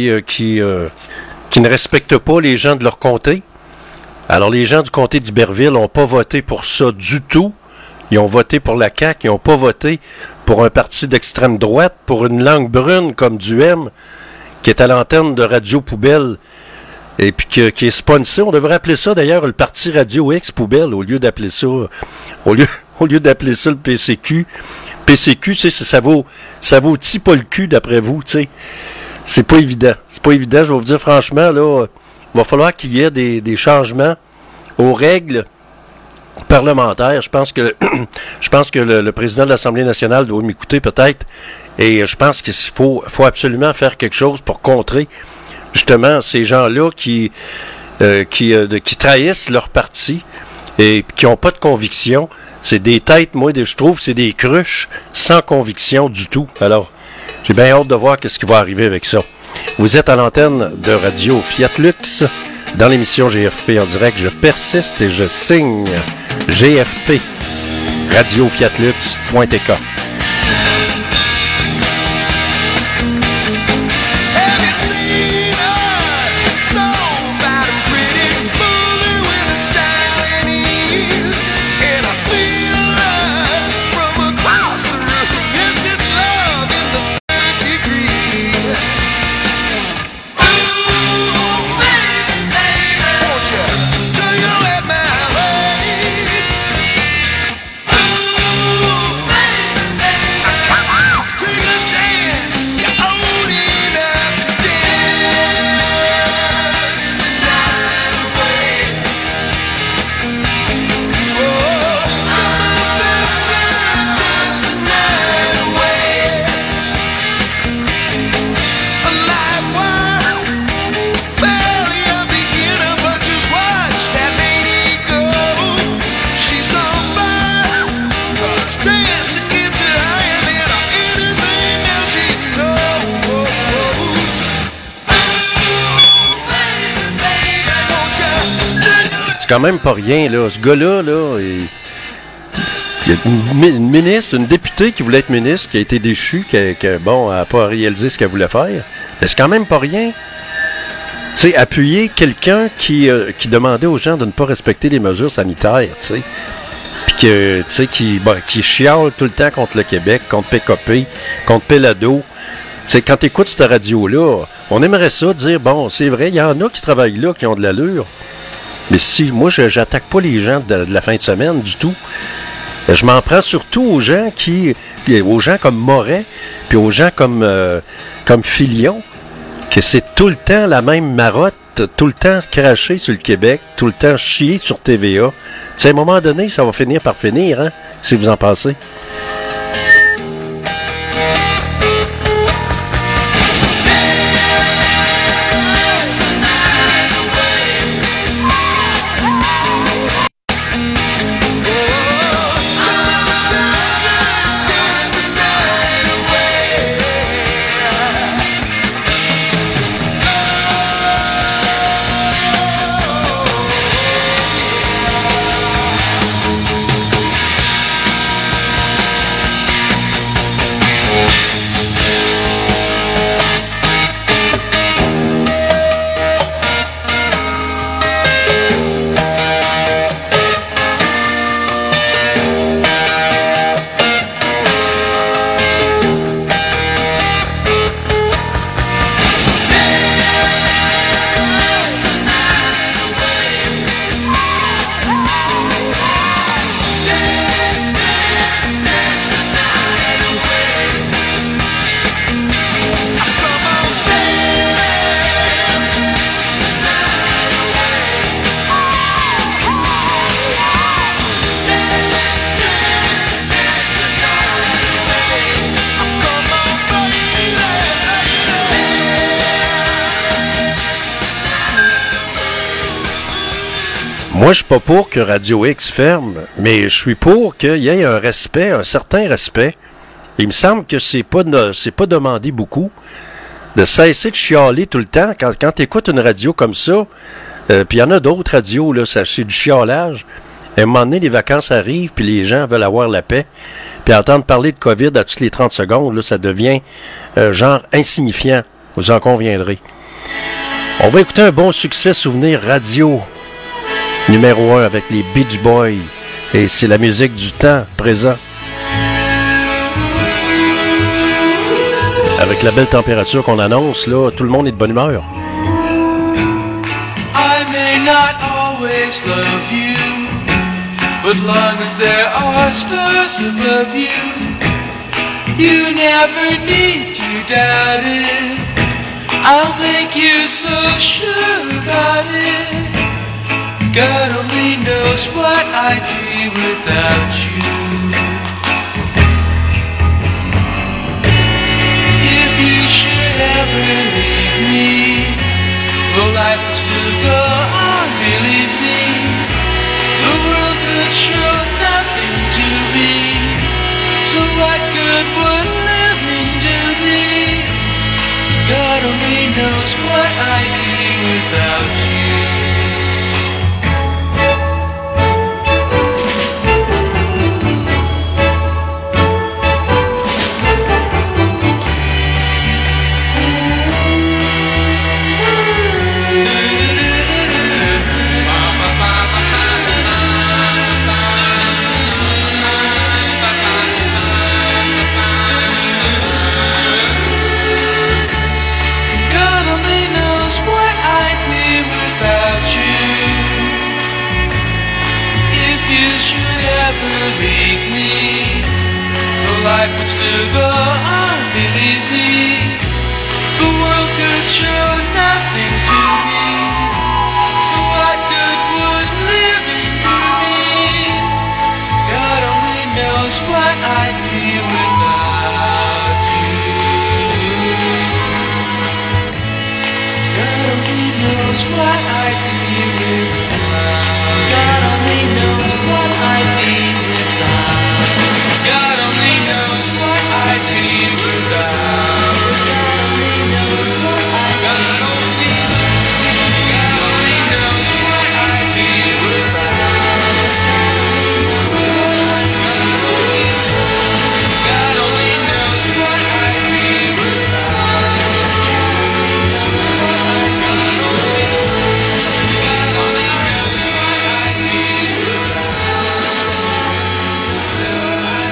S1: ne respectent pas les gens de leur comté. Alors, les gens du comté d'Iberville n'ont pas voté pour ça du tout. Ils ont voté pour la CAQ. Ils n'ont pas voté pour un parti d'extrême droite, pour une langue brune comme Duhem, qui est à l'antenne de Radio Poubelle, et puis qui est sponsor. On devrait appeler ça d'ailleurs le parti Radio X Poubelle au lieu d'appeler ça le PCQ. PCQ, tu sais, ça vaut petit pas le cul d'après vous, tu sais. C'est pas évident. Je vais vous dire franchement, là, il va falloir qu'il y ait des changements aux règles parlementaires. Je pense que le président de l'Assemblée nationale doit m'écouter peut-être. Et je pense qu'il faut absolument faire quelque chose pour contrer justement ces gens-là qui trahissent leur parti et qui n'ont pas de conviction. C'est des têtes, je trouve, c'est des cruches sans conviction du tout. Alors, j'ai bien hâte de voir ce qui va arriver avec ça. Vous êtes à l'antenne de Radio Fiat Lux dans l'émission GFP en direct. Je persiste et je signe GFP, radiofiatlux.tk. c'est quand même pas rien, là. Ce gars-là, là, il y a une ministre, une députée qui voulait être ministre, qui a été déchue, qui n'a pas réalisé ce qu'elle voulait faire. Mais c'est quand même pas rien. Tu sais, appuyer quelqu'un qui demandait aux gens de ne pas respecter les mesures sanitaires, tu sais. Puis que, tu sais, qui chiale tout le temps contre le Québec, contre PKP, contre Pelado. Tu sais, quand tu écoutes cette radio-là, on aimerait ça dire, bon, c'est vrai, il y en a qui travaillent là, qui ont de l'allure. Mais si, moi, j'attaque pas les gens de la fin de semaine du tout. Je m'en prends surtout aux gens comme Moret, puis aux gens comme Filion, que c'est tout le temps la même marotte, tout le temps cracher sur le Québec, tout le temps chier sur TVA. Tu sais, à un moment donné, ça va finir par finir, hein, si vous en pensez. Moi, je suis pas pour que Radio X ferme, mais je suis pour qu'il y ait un certain respect. Il me semble que c'est pas demandé beaucoup de cesser de chialer tout le temps. Quand tu écoutes une radio comme ça, puis il y en a d'autres radios, là, c'est du chialage. À un moment donné, les vacances arrivent, puis les gens veulent avoir la paix. Puis entendre parler de COVID à toutes les 30 secondes, là, ça devient genre insignifiant. Vous en conviendrez. On va écouter un bon succès souvenir radio. Numéro 1 avec les Beach Boys. Et c'est la musique du temps présent. Avec la belle température qu'on annonce, là, tout le monde est de bonne humeur.
S9: I may not always love you, but long as there are stars above you, you never need to doubt it. I'll make you so sure about it. God only knows what I'd be without you. If you should ever leave me, well, life would still go on, believe me. The world could show nothing to me, so what good would living do me? God only knows what I'd be without you. Leave me, the life would still go on, believe me. The world could show nothing to me, so what good would living do me? God only knows what I'd be without you. God only knows what I'd be without. God only knows what I'd be. God only knows what I'd be without. God only knows what I'd be.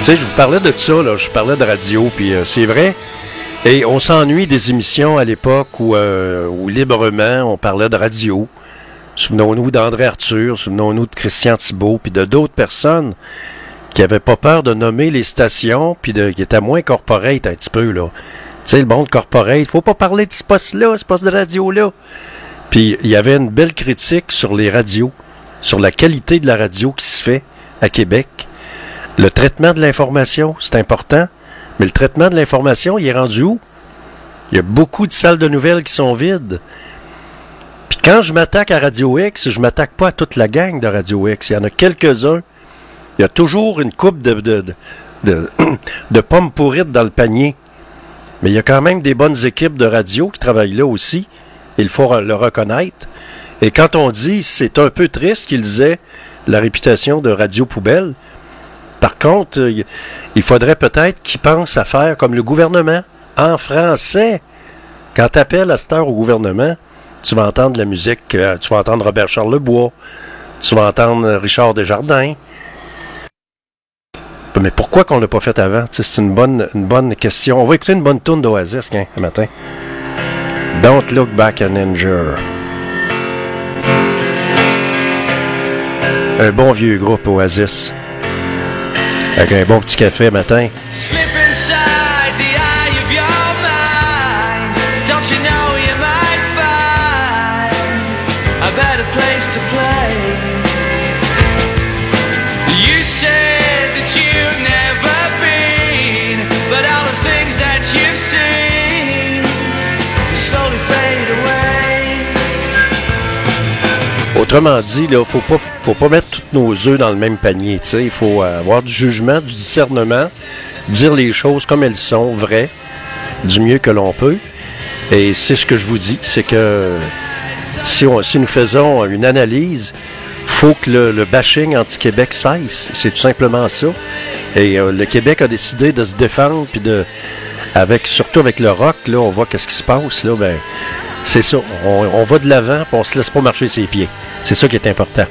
S1: Tu sais, je vous parlais de ça, là, je parlais de radio, puis c'est vrai. Et on s'ennuie des émissions à l'époque où librement on parlait de radio. Souvenons-nous d'André Arthur, souvenons-nous de Christian Thibault, puis de d'autres personnes qui n'avaient pas peur de nommer les stations, puis qui étaient moins corporate un petit peu, là. Tu sais, le monde corporate, il faut pas parler de ce poste-là, ce poste de radio-là. Puis il y avait une belle critique sur les radios, sur la qualité de la radio qui se fait à Québec. Le traitement de l'information, c'est important, mais le traitement de l'information, il est rendu où? Il y a beaucoup de salles de nouvelles qui sont vides. Puis quand je m'attaque à Radio X, je m'attaque pas à toute la gang de Radio X. Il y en a quelques-uns. Il y a toujours une coupe de pommes pourrites dans le panier. Mais il y a quand même des bonnes équipes de radio qui travaillent là aussi. Il faut le reconnaître. Et quand on dit, c'est un peu triste qu'ils aient la réputation de radio poubelle. Par contre, il faudrait peut-être qu'ils pensent à faire comme le gouvernement, en français. Quand tu appelles à cette heure au gouvernement, tu vas entendre de la musique, tu vas entendre Robert Charles Lebois, tu vas entendre Richard Desjardins. Mais pourquoi qu'on l'a pas fait avant? T'sais, c'est une bonne question. On va écouter une bonne tourne d'Oasis, ce matin. Don't Look Back and Endure. Un bon vieux groupe Oasis. Avec un bon petit café matin.
S9: Slip inside the eye of your mind. Don't you know you might find a better place to play? You said that you've never been, but all the things that you've seen slowly fade away.
S1: Autrement dit, là, faut pas mettre tous nos œufs dans le même panier. Il faut avoir du jugement, du discernement, dire les choses comme elles sont, vraies, du mieux que l'on peut. Et c'est ce que je vous dis, c'est que si nous faisons une analyse, faut que le bashing anti-Québec cesse. C'est tout simplement ça. Et le Québec a décidé de se défendre, puis surtout avec le rock, là, on voit qu'est-ce qui se passe, là, ben, c'est ça. On va de l'avant, puis on se laisse pas marcher ses pieds. C'est ça qui est important.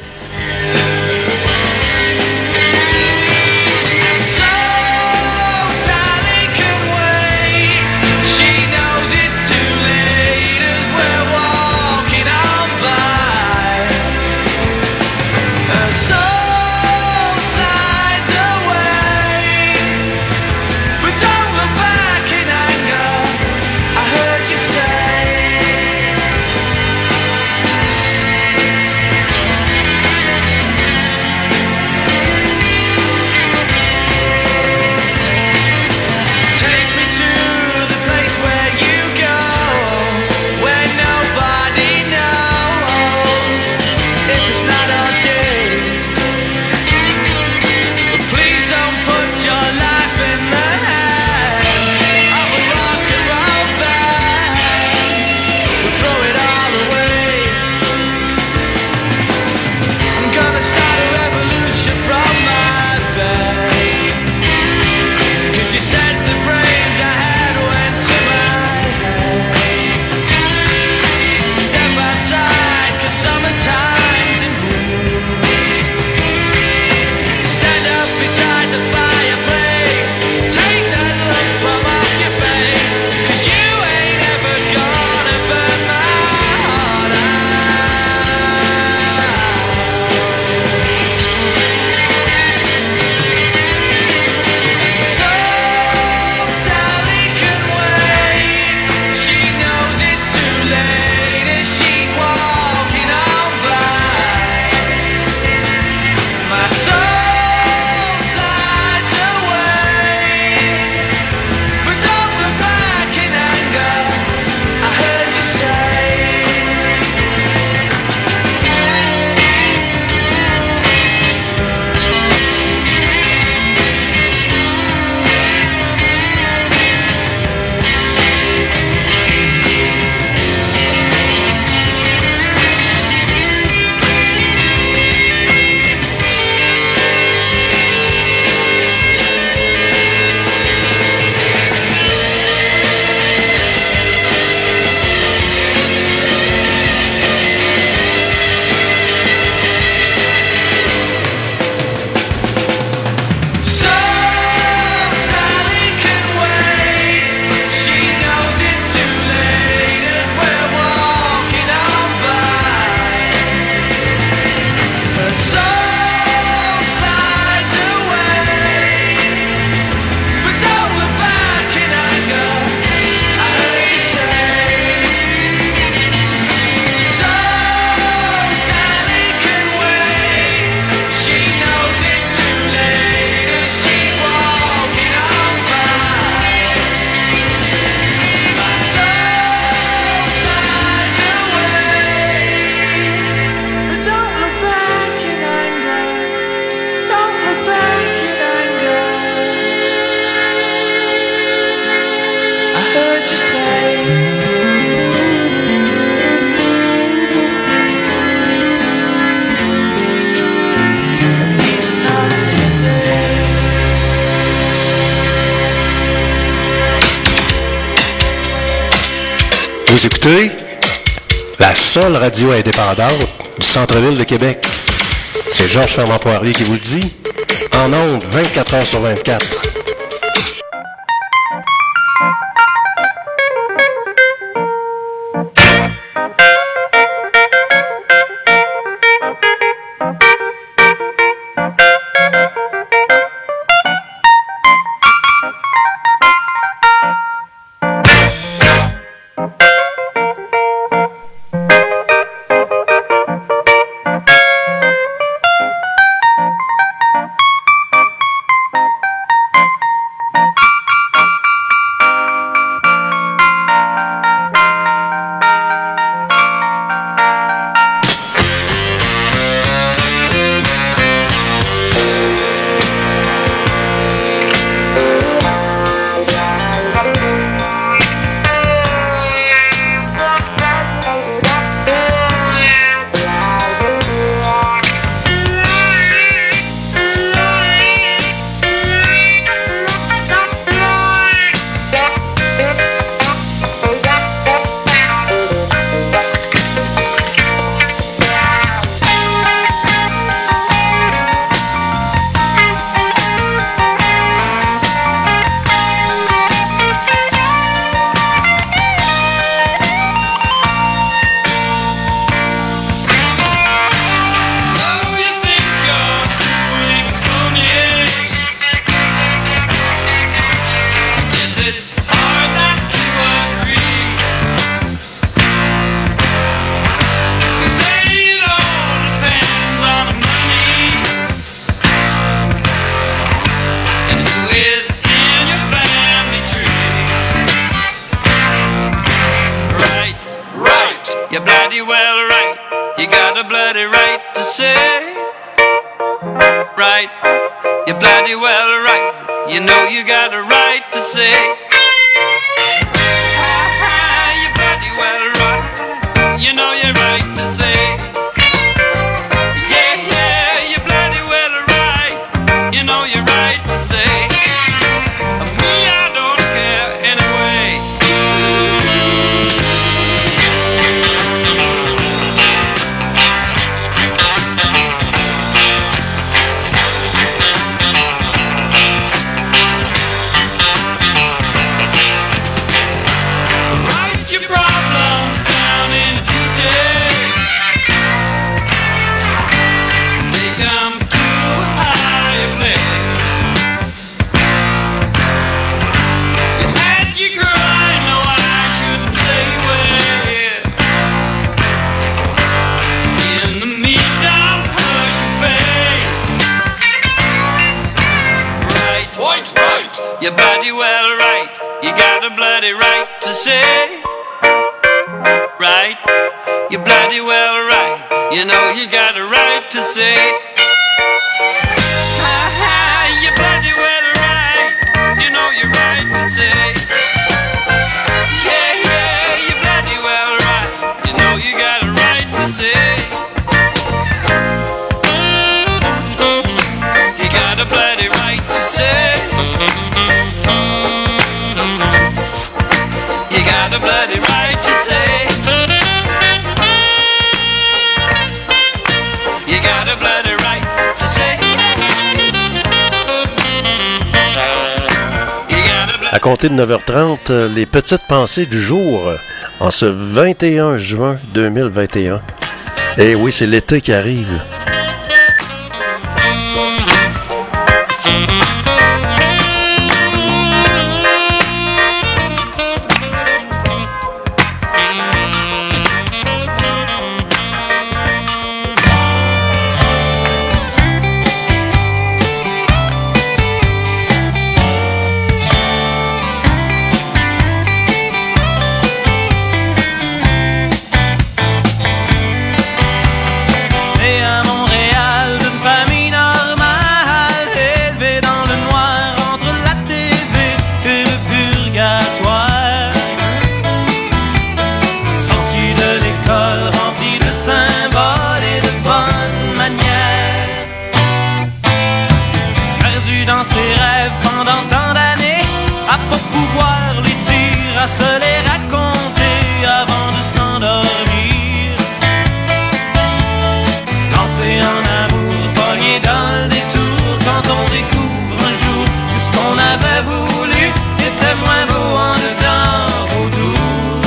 S1: Vous écoutez la seule radio indépendante du centre-ville de Québec. C'est Georges Fermant-Poirier qui vous le dit. En ondes, 24 heures sur 24. À compter de 9h30, les petites pensées du jour en ce 21 juin 2021. Et oui, c'est l'été qui arrive.
S10: Et à Montréal
S9: à pas pouvoir les dire, à se les raconter avant de s'endormir. Lancé en amour, pogné dans le détour, quand on découvre un jour que ce qu'on avait voulu était moins beau en dedans, autour.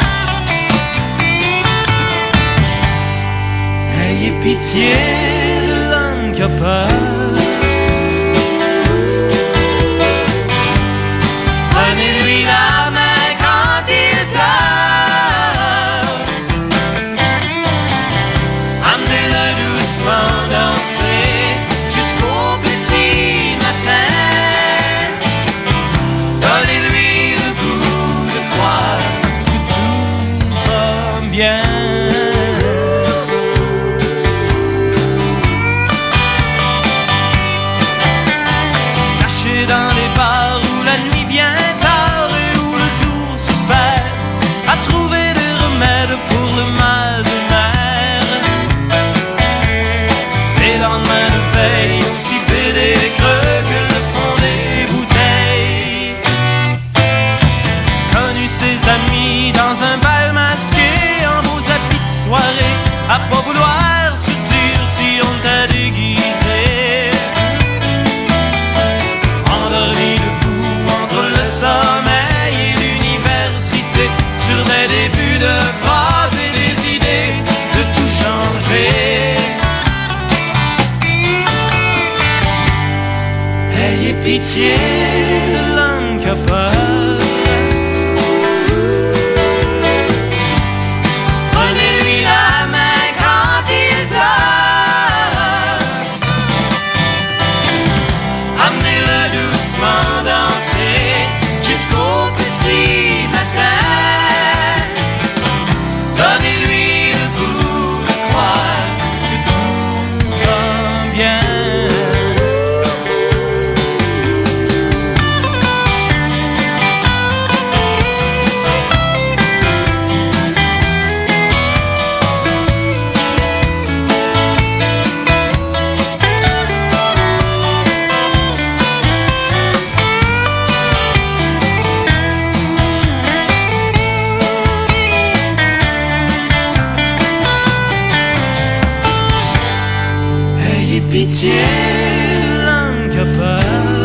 S9: Ayez pitié de l'homme qui a peur. Prenez-lui la main quand il pleure. Amenez-le doucement danser jusqu'au petit matin. Donnez-lui le goût de croire que tout va bien. Caché dans les bars où la nuit vient tard et où le jour se perd, à trouver des remèdes pour le mal de mer. Les lendemains de veille aussi pédés et creux que le fond des bouteilles. Connu ses amis dans un bal masqué en beaux habits de soirée, à pas vouloir se dire si on t'a déguisé. Endormi debout entre le sommeil et l'université, sur des débuts de phrases et des idées de tout changer. Ayez pitié de l'homme qui a peur. Prenez-lui la main quand il pleure. Amenez-le doucement danser jusqu'au petit matin. Donnez-lui le goût de croire que tout va bien. Ayez pitié de l'homme qui a peur.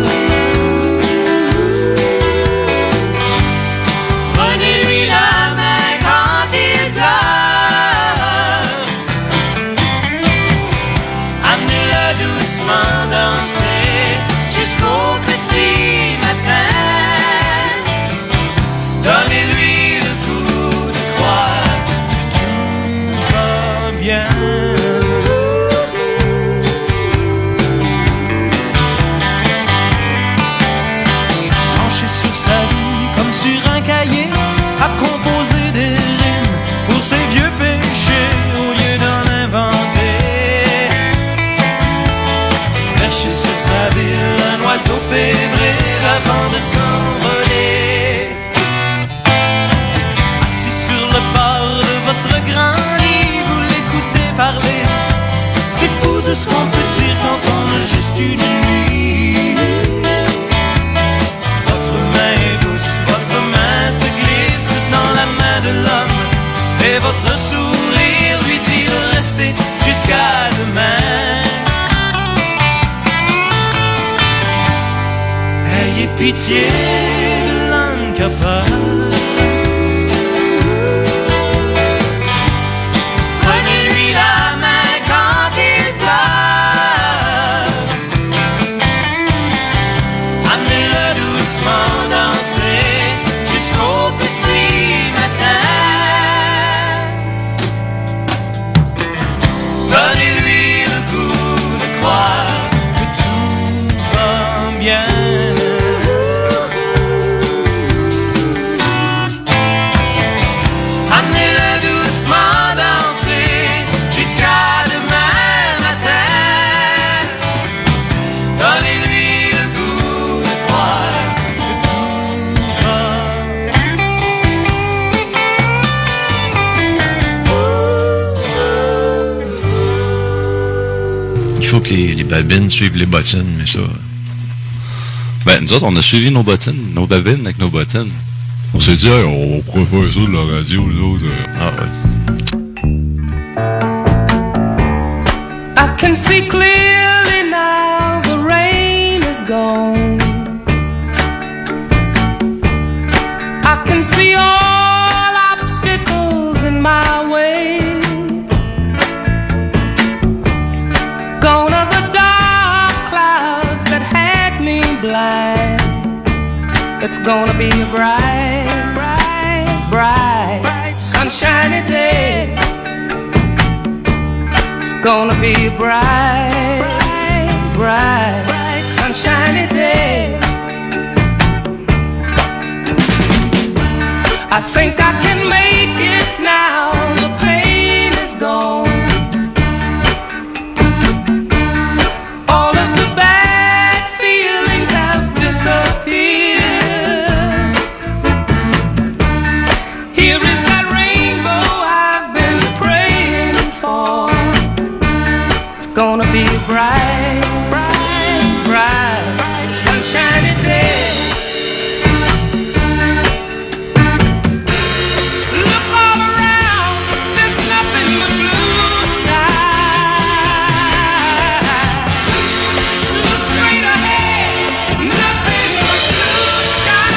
S9: Prenez-lui la main quand il pleure. Amenez-le doucement danser jusqu'au petit matin. Donnez-lui le goût de croire que tout va bien. Penché sur sa vie comme sur un cahier, à composer des rimes pour ses vieux péchés au lieu d'en inventer. Perché sur sa ville, un oiseau fébrile avant de s'envoler. Assis sur le bord de votre grand lit, vous l'écoutez parler. C'est fou de ce qu'on peut dire quand on a juste une nuit. Votre main est douce, votre main se glisse dans la main de l'homme, et votre sourire lui dit de rester jusqu'à demain. Ayez pitié de l'homme qui a peur. Prenez-lui la main quand il pleure. Amenez-le doucement danser jusqu'au petit matin. Donnez-lui le goût de croire que tout va bien.
S10: Il faut que les babines suivent les bottines, mais ça... Ben, nous autres, on a suivi nos bottines, nos babines avec nos bottines. On s'est dit, hey, on pourrait faire ça de la radio, nous autres. Ah ouais.
S9: I can see clearly now the rain is gone. I can see all obstacles in my way. Gone are the dark clouds that had me blind. It's gonna be a bright, bright, bright, sunshiny day. It's gonna be a bright, bright, sunshiny day. I think I can make it now. The pain is gone. All of the bad feelings have disappeared. Here is that rainbow I've been praying for. It's gonna be a bright, bright, bright, sunshiny day. Look all around, there's nothing but blue sky. Look straight ahead, nothing but blue sky.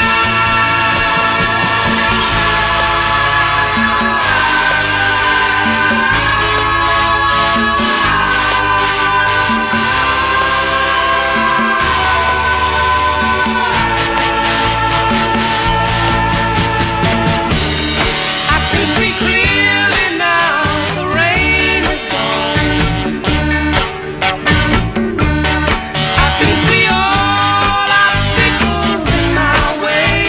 S9: I can see clearly now the rain is gone. I can see all obstacles in my way.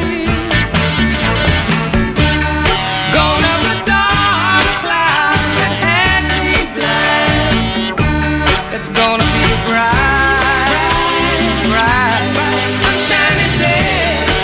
S9: Gone are the dark clouds that had me blind. It's gonna be a bright, bright, sunshiny day.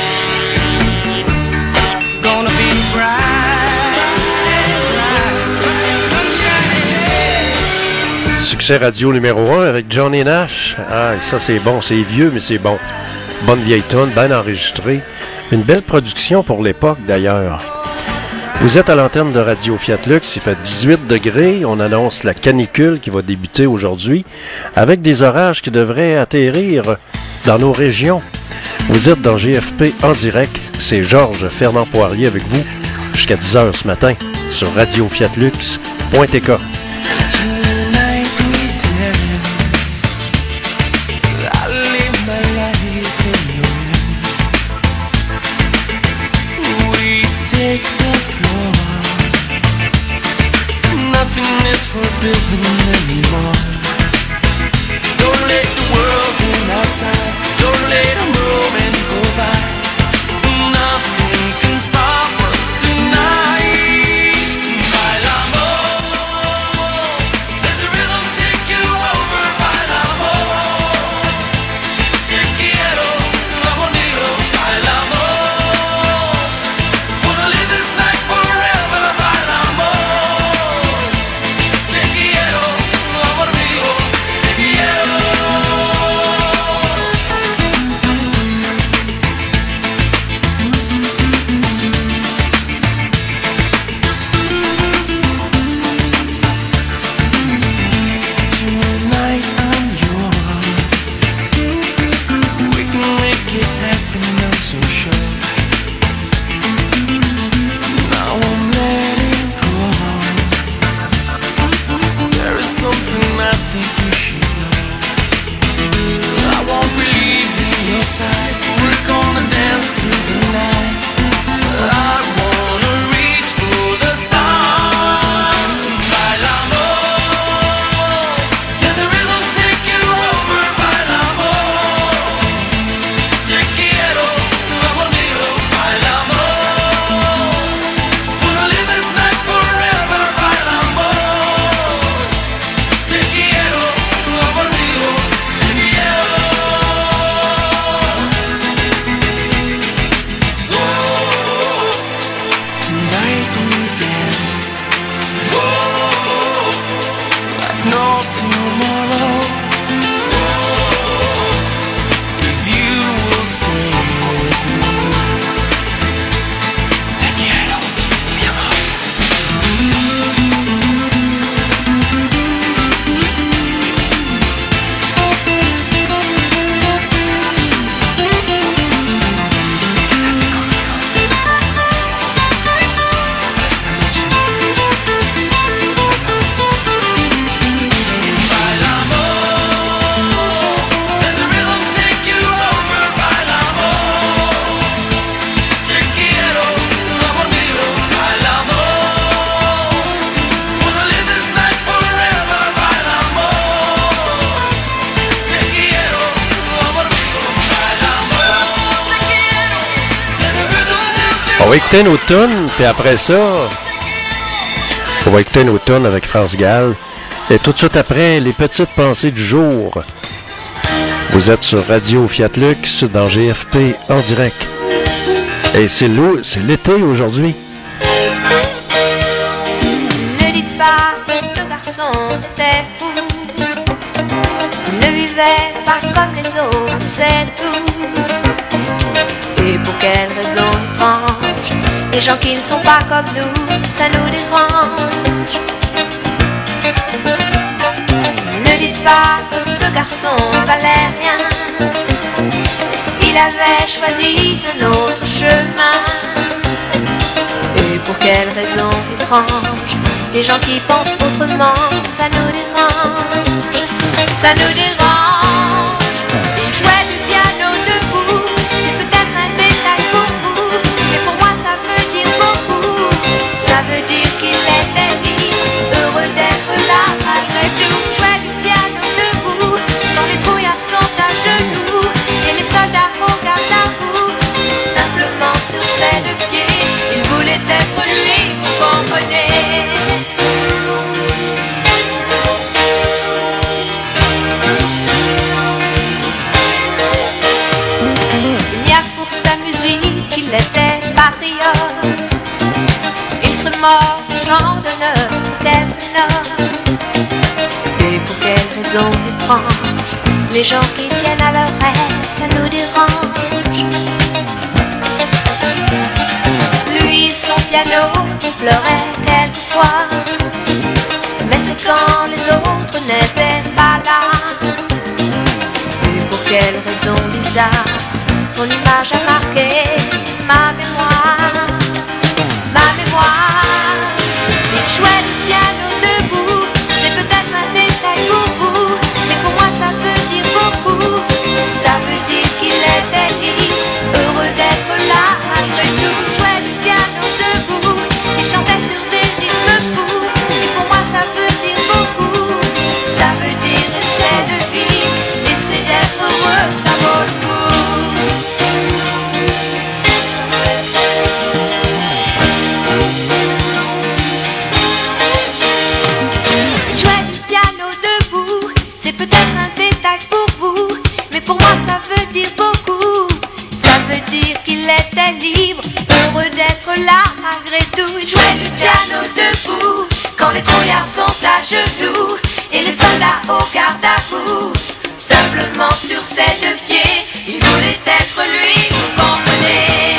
S9: It's gonna be a bright, bright, sunshiny day.
S1: Succès radio numéro 1 avec Johnny Nash. Ah, ça c'est bon, c'est vieux, mais c'est bon. Bonne vieille tonne, bien enregistrée. Une belle production pour l'époque d'ailleurs. Vous êtes à l'antenne de Radio Fiat Lux, il fait 18 degrés. On annonce la canicule qui va débuter aujourd'hui avec des orages qui devraient atterrir dans nos régions. Vous êtes dans GFP en direct. C'est Georges Fernand Poirier avec vous jusqu'à 10h ce matin sur radiofiatlux.tk.
S6: Tonight we dance. I live my life in your hands. We take the floor. Nothing is forbidden anymore. Don't let the world in outside. Don't let a moment go by. Nothing can stop us tonight. Bailamos. Let the rhythm take you over. Bailamos. Te quiero, bonito. Bailamos. Wanna live this night forever. Bailamos. Te quiero.
S1: On va écouter nos tunes, puis après ça, on va écouter nos tunes avec France Gall. Et tout de suite après, les petites pensées du jour. Vous êtes sur Radio Fiat Lux dans GFP en direct. Et c'est l'été aujourd'hui.
S11: Ne dites pas que ce garçon était fou. Il ne vivait pas comme les autres, c'est tout. Et pour quelle raison étrange, les gens qui ne sont pas comme nous, ça nous dérange. Ne dites pas que ce garçon valait rien. Il avait choisi un autre chemin. Et pour quelle raison étrange, les gens qui pensent autrement, ça nous dérange. Ça nous dérange. Il jouait du piano debout. C'est peut-être un détail pour vous, mais pour moi ça veut dire beaucoup. Ça veut dire qu'il était libre, heureux d'être là malgré tout. Jouait du piano debout, quand les trouillards sont à genoux et les soldats au garde à vous. Simplement sur ses deux pieds, il voulait être lui, vous comprenez. Il était patriote. Il serait mort du genre d'honneur tel note. Et pour quelle raison étrange, les gens qui tiennent à leur rêve, ça nous dérange. Lui, son piano, pleurait quelquefois. Mais c'est quand les autres n'étaient pas là. Et pour quelle raison bizarre, son image a marqué ma mémoire, ma mémoire. Il jouait du piano debout, c'est peut-être un détail pour vous, mais pour moi ça veut dire beaucoup. Ça veut dire qu'il était libre, heureux d'être là malgré tout. Il jouait du piano debout, il chantait sur des rythmes fous, et pour moi ça veut dire beaucoup. Ça veut dire essaie de vivre, essaie d'être heureux, ça vaut le coup. Ça veut dire beaucoup, ça veut dire qu'il était libre, heureux d'être là malgré tout. Il jouait du piano debout, quand les trouillards sont à genoux et les soldats au garde à vous. Simplement sur ses deux pieds, il voulait être lui, vous comprenez.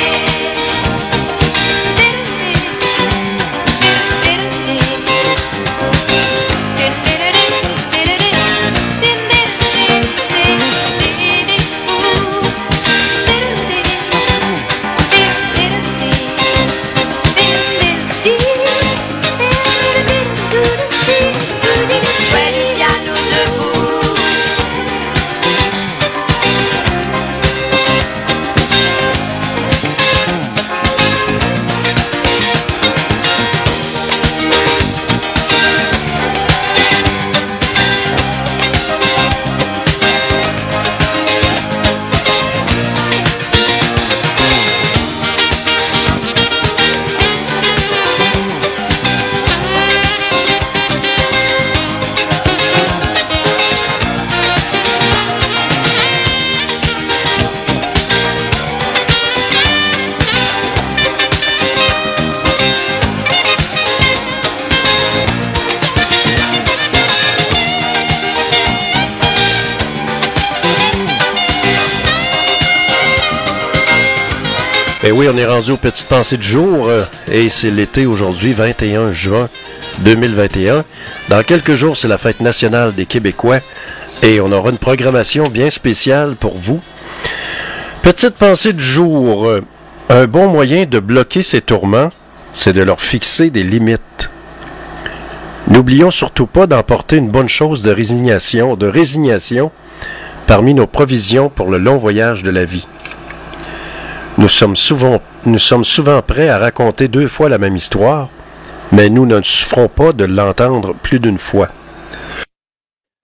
S1: Ben oui, on est rendu aux petites pensées du jour et c'est l'été aujourd'hui, 21 juin 2021. Dans quelques jours, c'est la fête nationale des Québécois et on aura une programmation bien spéciale pour vous. Petite pensée du jour, un bon moyen de bloquer ces tourments, c'est de leur fixer des limites. N'oublions surtout pas d'emporter une bonne chose de résignation parmi nos provisions pour le long voyage de la vie. Nous sommes souvent prêts à raconter 2 fois la même histoire, mais nous ne souffrons pas de l'entendre plus d'une fois.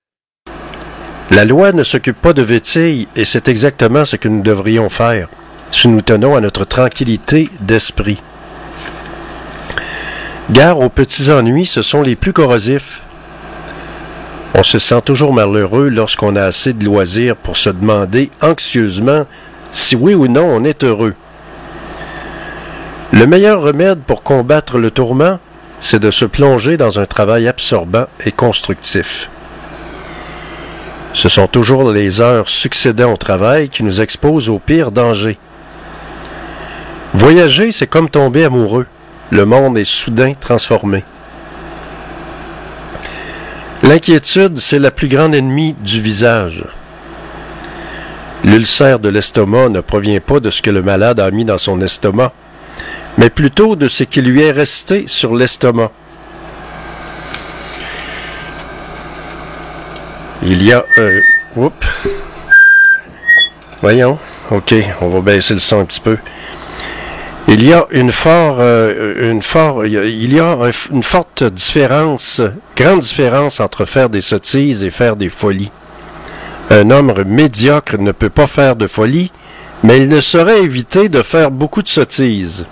S1: La loi ne s'occupe pas de Vétille et c'est exactement ce que nous devrions faire. si nous tenons à notre tranquillité d'esprit. Gare aux petits ennuis, ce sont les plus corrosifs. On se sent toujours malheureux lorsqu'on a assez de loisirs pour se demander anxieusement si oui ou non on est heureux. Le meilleur remède pour combattre le tourment, c'est de se plonger dans un travail absorbant et constructif. Ce sont toujours les heures succédant au travail qui nous exposent aux pires dangers. Voyager, c'est comme tomber amoureux. Le monde est soudain transformé. L'inquiétude, c'est la plus grande ennemie du visage. L'ulcère de l'estomac ne provient pas de ce que le malade a mis dans son estomac, mais plutôt de ce qui lui est resté sur l'estomac. Il y a... Voyons. OK, on va baisser le son un petit peu. Il y a une forte différence, grande différence entre faire des sottises et faire des folies. Un homme médiocre ne peut pas faire de folie, mais il ne saurait éviter de faire beaucoup de sottises.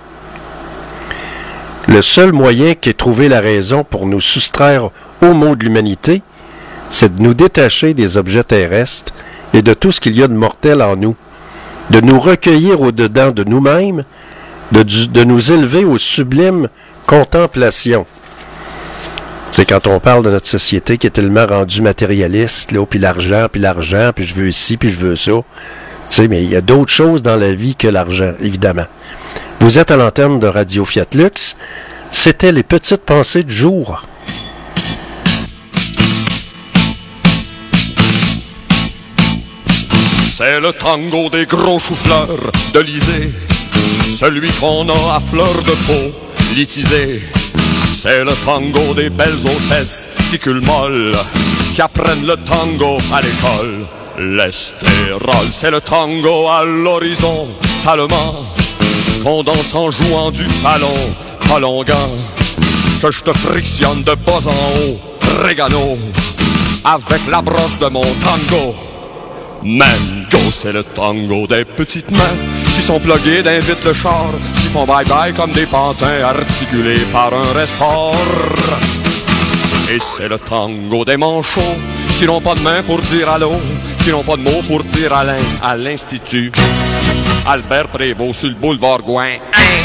S1: Le seul moyen qu'ait trouvé la raison pour nous soustraire aux maux de l'humanité, c'est de nous détacher des objets terrestres et de tout ce qu'il y a de mortel en nous, de nous recueillir au-dedans de nous-mêmes, de nous élever aux sublimes contemplations. C'est quand on parle de notre société qui est tellement rendue matérialiste, là, puis l'argent, puis je veux ici, puis je veux ça. Tu sais, mais il y a d'autres choses dans la vie que l'argent, évidemment. Vous êtes à l'antenne de Radio Fiat Lux. C'était les petites pensées du jour.
S12: C'est le tango des gros choux-fleurs de l'Isée, celui qu'on a à fleur de peau, litisé. C'est le tango des belles hôtesses, ticules molles, qui apprennent le tango à l'école. L'estérol, c'est le tango à l'horizon, talement, qu'on danse en jouant du ballon, prolongant, que je te frictionne de bas en haut, régano, avec la brosse de mon tango. Mango, c'est le tango des petites mains qui sont pluguées d'un vide de char, qui font bye-bye comme des pantins articulés par un ressort. Et c'est le tango des manchots qui n'ont pas de main pour dire allô, qui n'ont pas de mots pour dire Alain à l'Institut Albert Prévost sur le boulevard Gouin.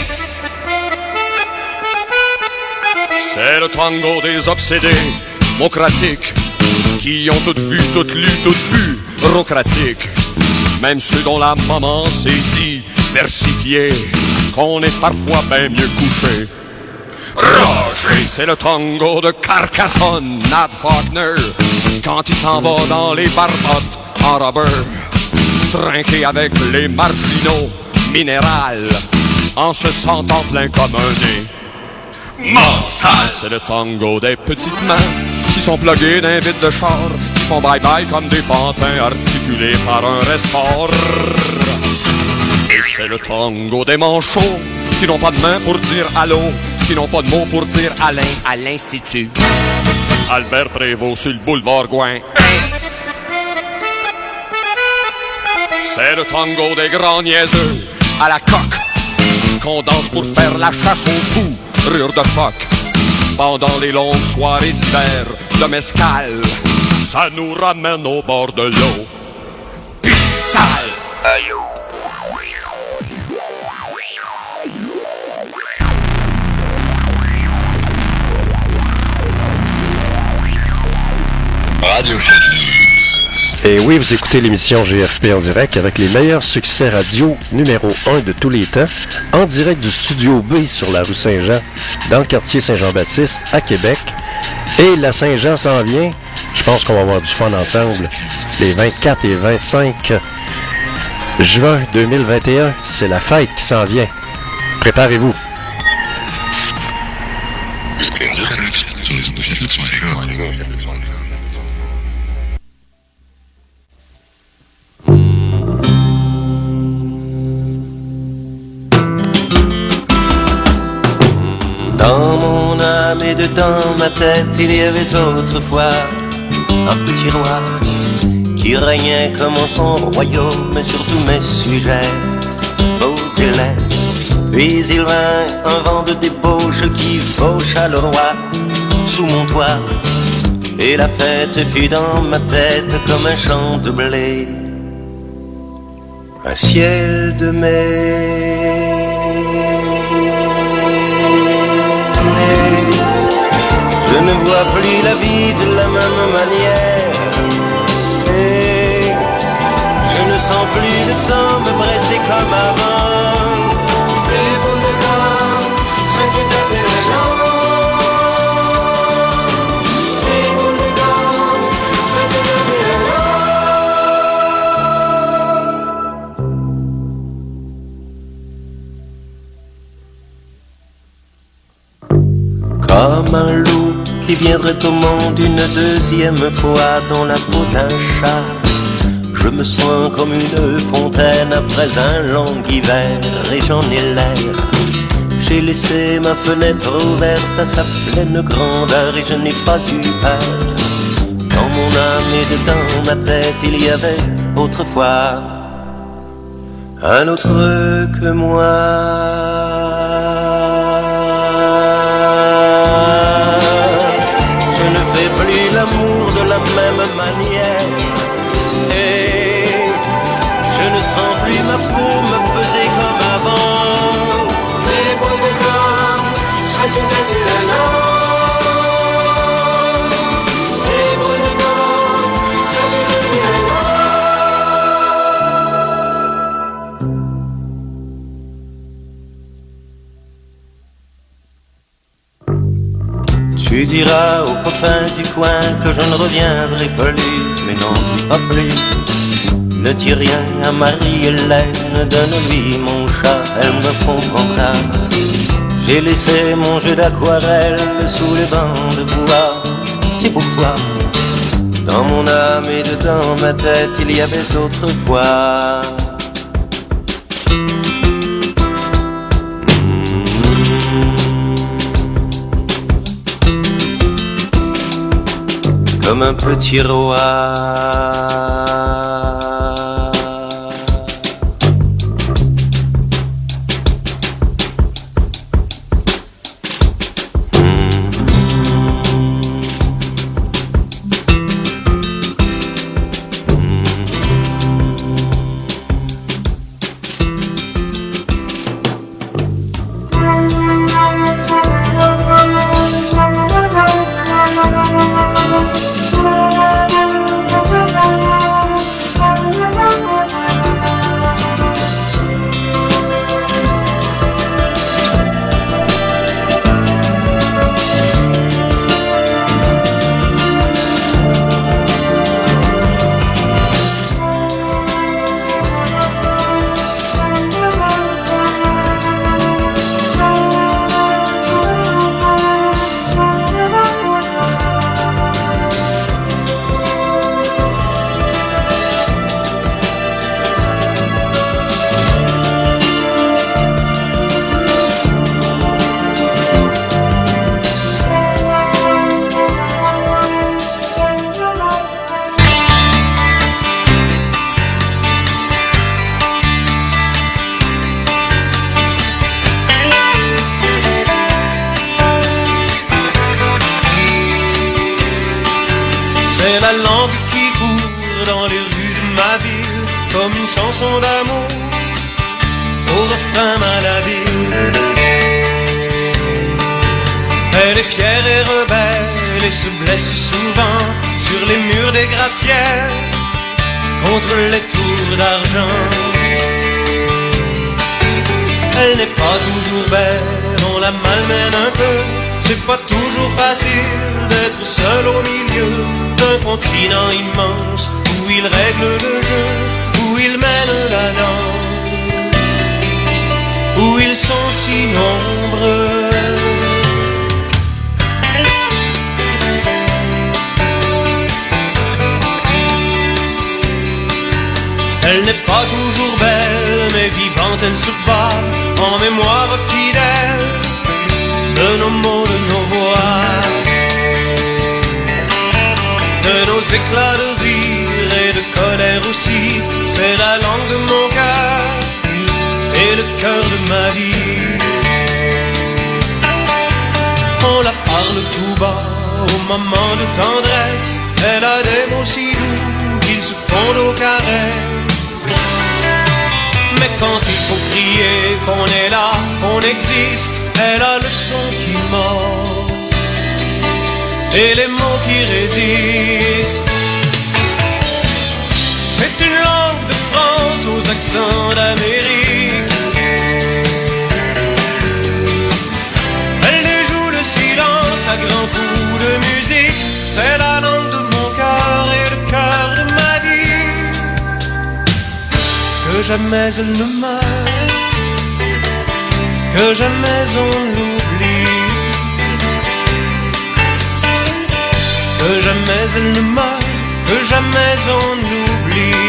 S12: C'est le tango des obsédés démocratiques qui ont tout vu, tout lu, tout bu, bureaucratique. Même ceux dont la maman s'est diversifiée, qu'on est parfois bien mieux couché. Roger, c'est le tango de Carcassonne, Nat Faulkner, quand il s'en va dans les barbottes en rubber, trinqué avec les marginaux minérales, en se sentant plein comme un nez. Mortal, c'est le tango des petites mains qui sont pluguées d'un vide de char, qui font bye-bye comme des pantins articulés par un ressort. Et c'est le tango des manchots qui n'ont pas de main pour dire allô, qui n'ont pas de mots pour dire Alain à l'Institut Albert Prévost sur le boulevard Gouin. C'est le tango des grands niaiseux à la coque, qu'on danse pour faire la chasse aux fous, rure de phoque. Pendant les longues soirées d'hiver de mescal, ça nous ramène au bord de l'eau. Pital!
S1: Radio Et oui, vous écoutez l'émission GFP en direct avec les meilleurs succès radio numéro 1 de tous les temps, en direct du Studio B sur la rue Saint-Jean, dans le quartier Saint-Jean-Baptiste, à Québec. Et la Saint-Jean s'en vient. Je pense qu'on va avoir du fun ensemble. Les 24 et 25 juin 2021, c'est la fête qui s'en vient. Préparez-vous.
S13: Dans mon âme et dedans ma tête, il y avait autrefois un petit roi qui régnait comme en son royaume sur tous mes sujets. Beau Puis il vint un vent de débauche qui faucha le roi sous mon toit. Et la fête fut dans ma tête comme un champ de blé, un ciel de mai. Je ne vois plus la vie de la même manière, et je ne sens plus le temps me presser comme avant.
S8: Les boules de gomme, c'est une belle Les boules de gomme, c'est une
S13: Comme un loup qui viendrait au monde une deuxième fois dans la peau d'un chat, je me sens comme une fontaine après un long hiver et j'en ai l'air. J'ai laissé ma fenêtre ouverte à sa pleine grandeur et je n'ai pas eu peur. Dans mon âme et dedans ma tête il y avait autrefois un autre que moi. Plus l'amour de la même manière, et je ne sens plus ma peau me peser comme avant.
S8: Les boules de gomme, c'est une belle Les boules de gomme, c'est une
S13: Tu diras aux copains du coin que je ne reviendrai plus, mais non, dis pas plus. Ne dis rien à Marie-Hélène, donne-lui mon chat, elle me comprendra. J'ai laissé mon jeu d'aquarelle sous les bancs de bois, c'est pourquoi dans mon âme et dedans ma tête il y avait autrefois comme un petit roi.
S9: C'est la langue qui court dans les rues de ma ville, comme une chanson d'amour au refrain malhabile. Elle est fière et rebelle et se blesse souvent sur les murs des gratte-ciels contre les tours d'argent. Elle n'est pas toujours belle, on la malmène un peu. C'est pas toujours facile d'être seul au milieu d'un continent immense où il règle le jeu, où il mène la danse, où ils sont si nombreux. Elle n'est pas toujours belle, mais vivante elle se bat en mémoire fidèle de nos mots, de nos voix, de nos éclats de rire et de colère aussi. C'est la langue de mon cœur et le cœur de ma vie. On la parle tout bas au moment de tendresse. Elle a des mots si doux qu'ils se fondent aux caresses. Mais quand il faut crier qu'on est là, qu'on existe, elle a le son qui mord et les mots qui résistent. C'est une langue de France aux accents d'Amérique. Elle déjoue le silence à grands coups de musique. C'est la langue de mon cœur et le cœur de ma vie. Que jamais elle ne meure, que jamais on l'oublie. Que jamais elle ne meure, que jamais on l'oublie.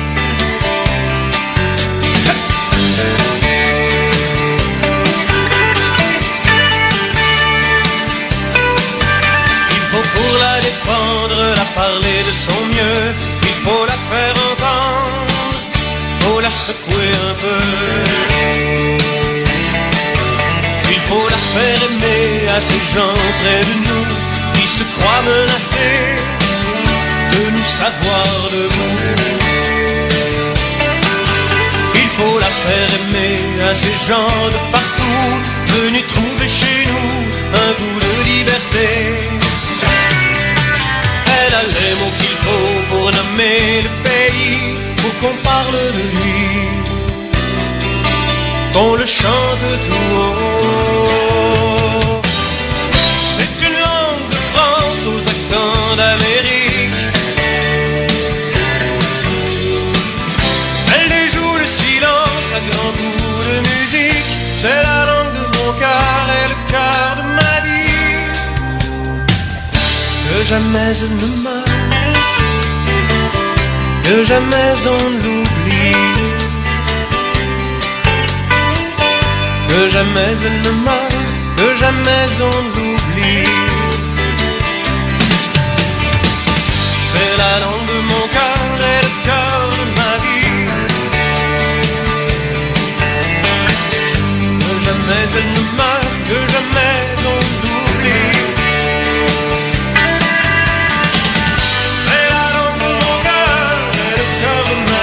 S9: Il faut pour la défendre, la parler de son mieux. Il faut la faire entendre, faut la secouer un peu. Il faut la faire aimer à ces gens près de nous qui se croient menacés de nous savoir debout. Il faut la faire aimer à ces gens de partout venus trouver chez nous un goût de liberté. Elle a les mots qu'il faut pour nommer le pays, pour qu'on parle de lui, qu'on le chante tout haut. C'est une langue de France aux accents d'Amérique. Elle déjoue le silence à grands coups de musique. C'est la langue de mon cœur et le cœur de ma vie. Que jamais elle ne meure, que jamais on l'oublie. Que jamais elle ne meure, que jamais on l'oublie. C'est la langue de mon cœur et le cœur de ma vie. Que jamais elle ne meurt, que jamais on l'oublie. C'est la langue de mon cœur et le cœur de ma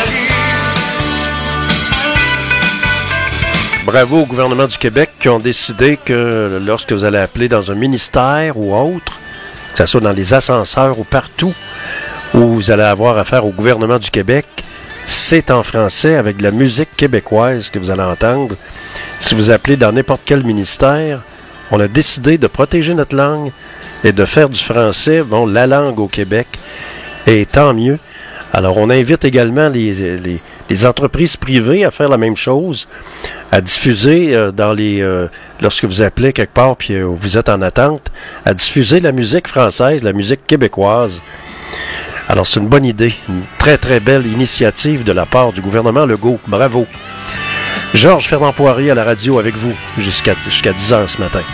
S9: vie.
S1: Bravo au gouvernement du Québec qui ont décidé que lorsque vous allez appeler dans un ministère ou autre, que ce soit dans les ascenseurs ou partout où vous allez avoir affaire au gouvernement du Québec, c'est en français avec de la musique québécoise que vous allez entendre. Si vous appelez dans n'importe quel ministère, on a décidé de protéger notre langue et de faire du français, bon, la langue au Québec, et tant mieux. Alors, on invite également les entreprises privées à faire la même chose, à diffuser lorsque vous appelez quelque part puis vous êtes en attente, à diffuser la musique française, la musique québécoise. Alors, c'est une bonne idée, une très, très belle initiative de la part du gouvernement Legault. Bravo. Georges Fernand-Poirier à la radio avec vous jusqu'à 10h ce matin.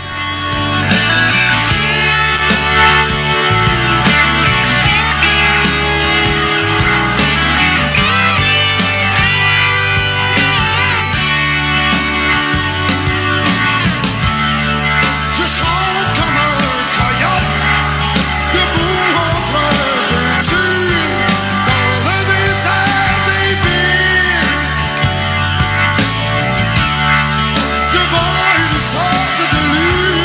S14: Devant une sorte de lune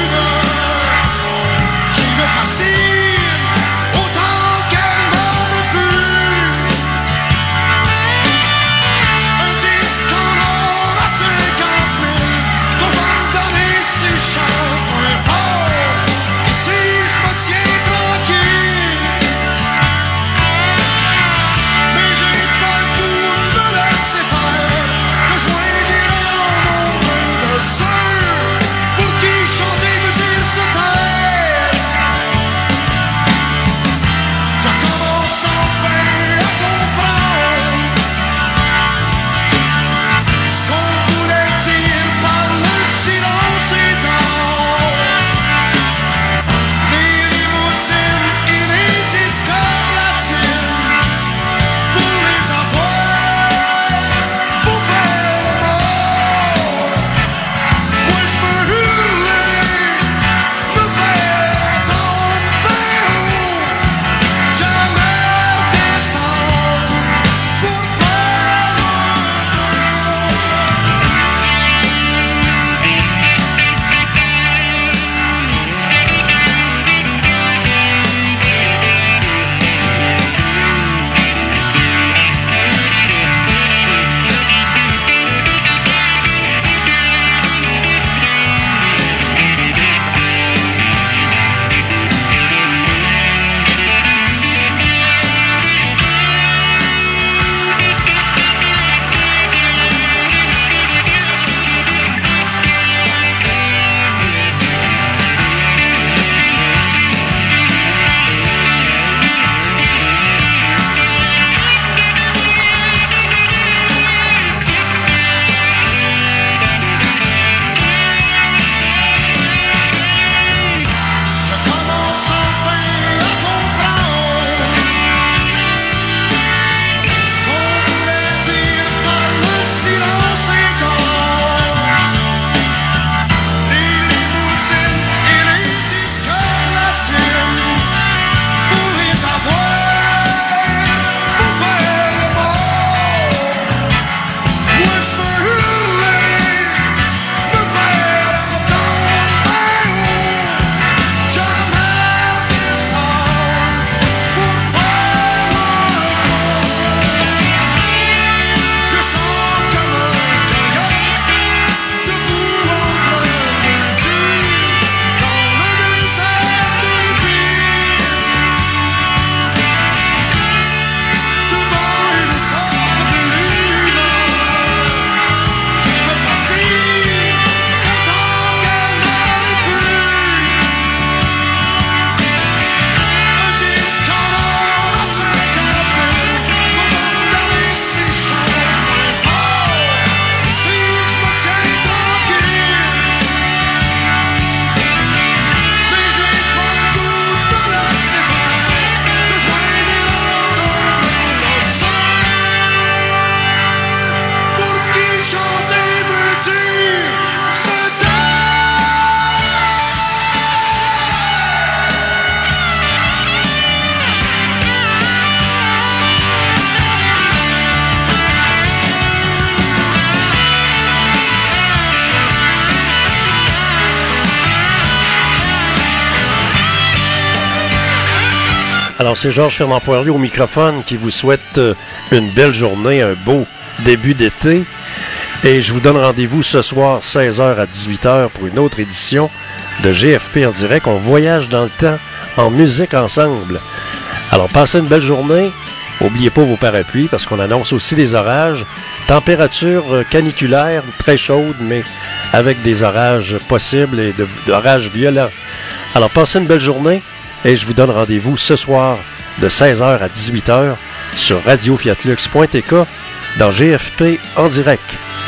S1: Alors, c'est Georges Fernand Poirier au microphone qui vous souhaite une belle journée, un beau début d'été. Et je vous donne rendez-vous ce soir, 16h à 18h, pour une autre édition de GFP en direct. On voyage dans le temps en musique ensemble. Alors, passez une belle journée. N'oubliez pas vos parapluies parce qu'on annonce aussi des orages. Température caniculaire, très chaude, mais avec des orages possibles et d'orages violents. Alors, passez une belle journée et je vous donne rendez-vous ce soir de 16h à 18h sur radiofiatlux.tk dans GFP en direct.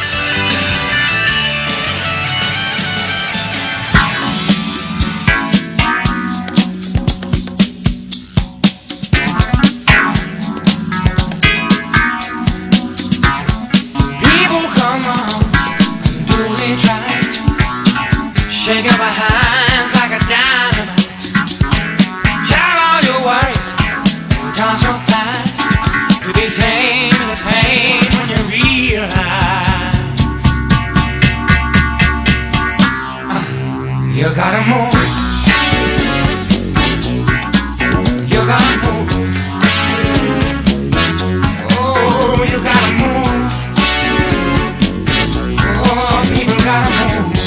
S3: You gotta move. You gotta move. Oh, you gotta move. Oh, people gotta move.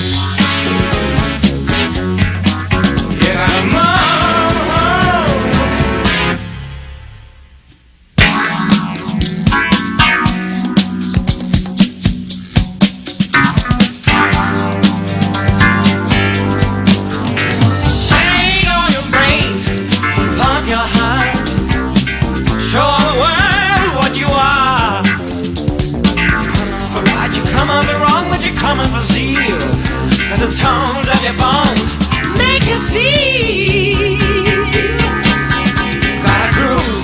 S3: You gotta move. Coming for zeal, as the tones of your bones make you feel. Got a groove.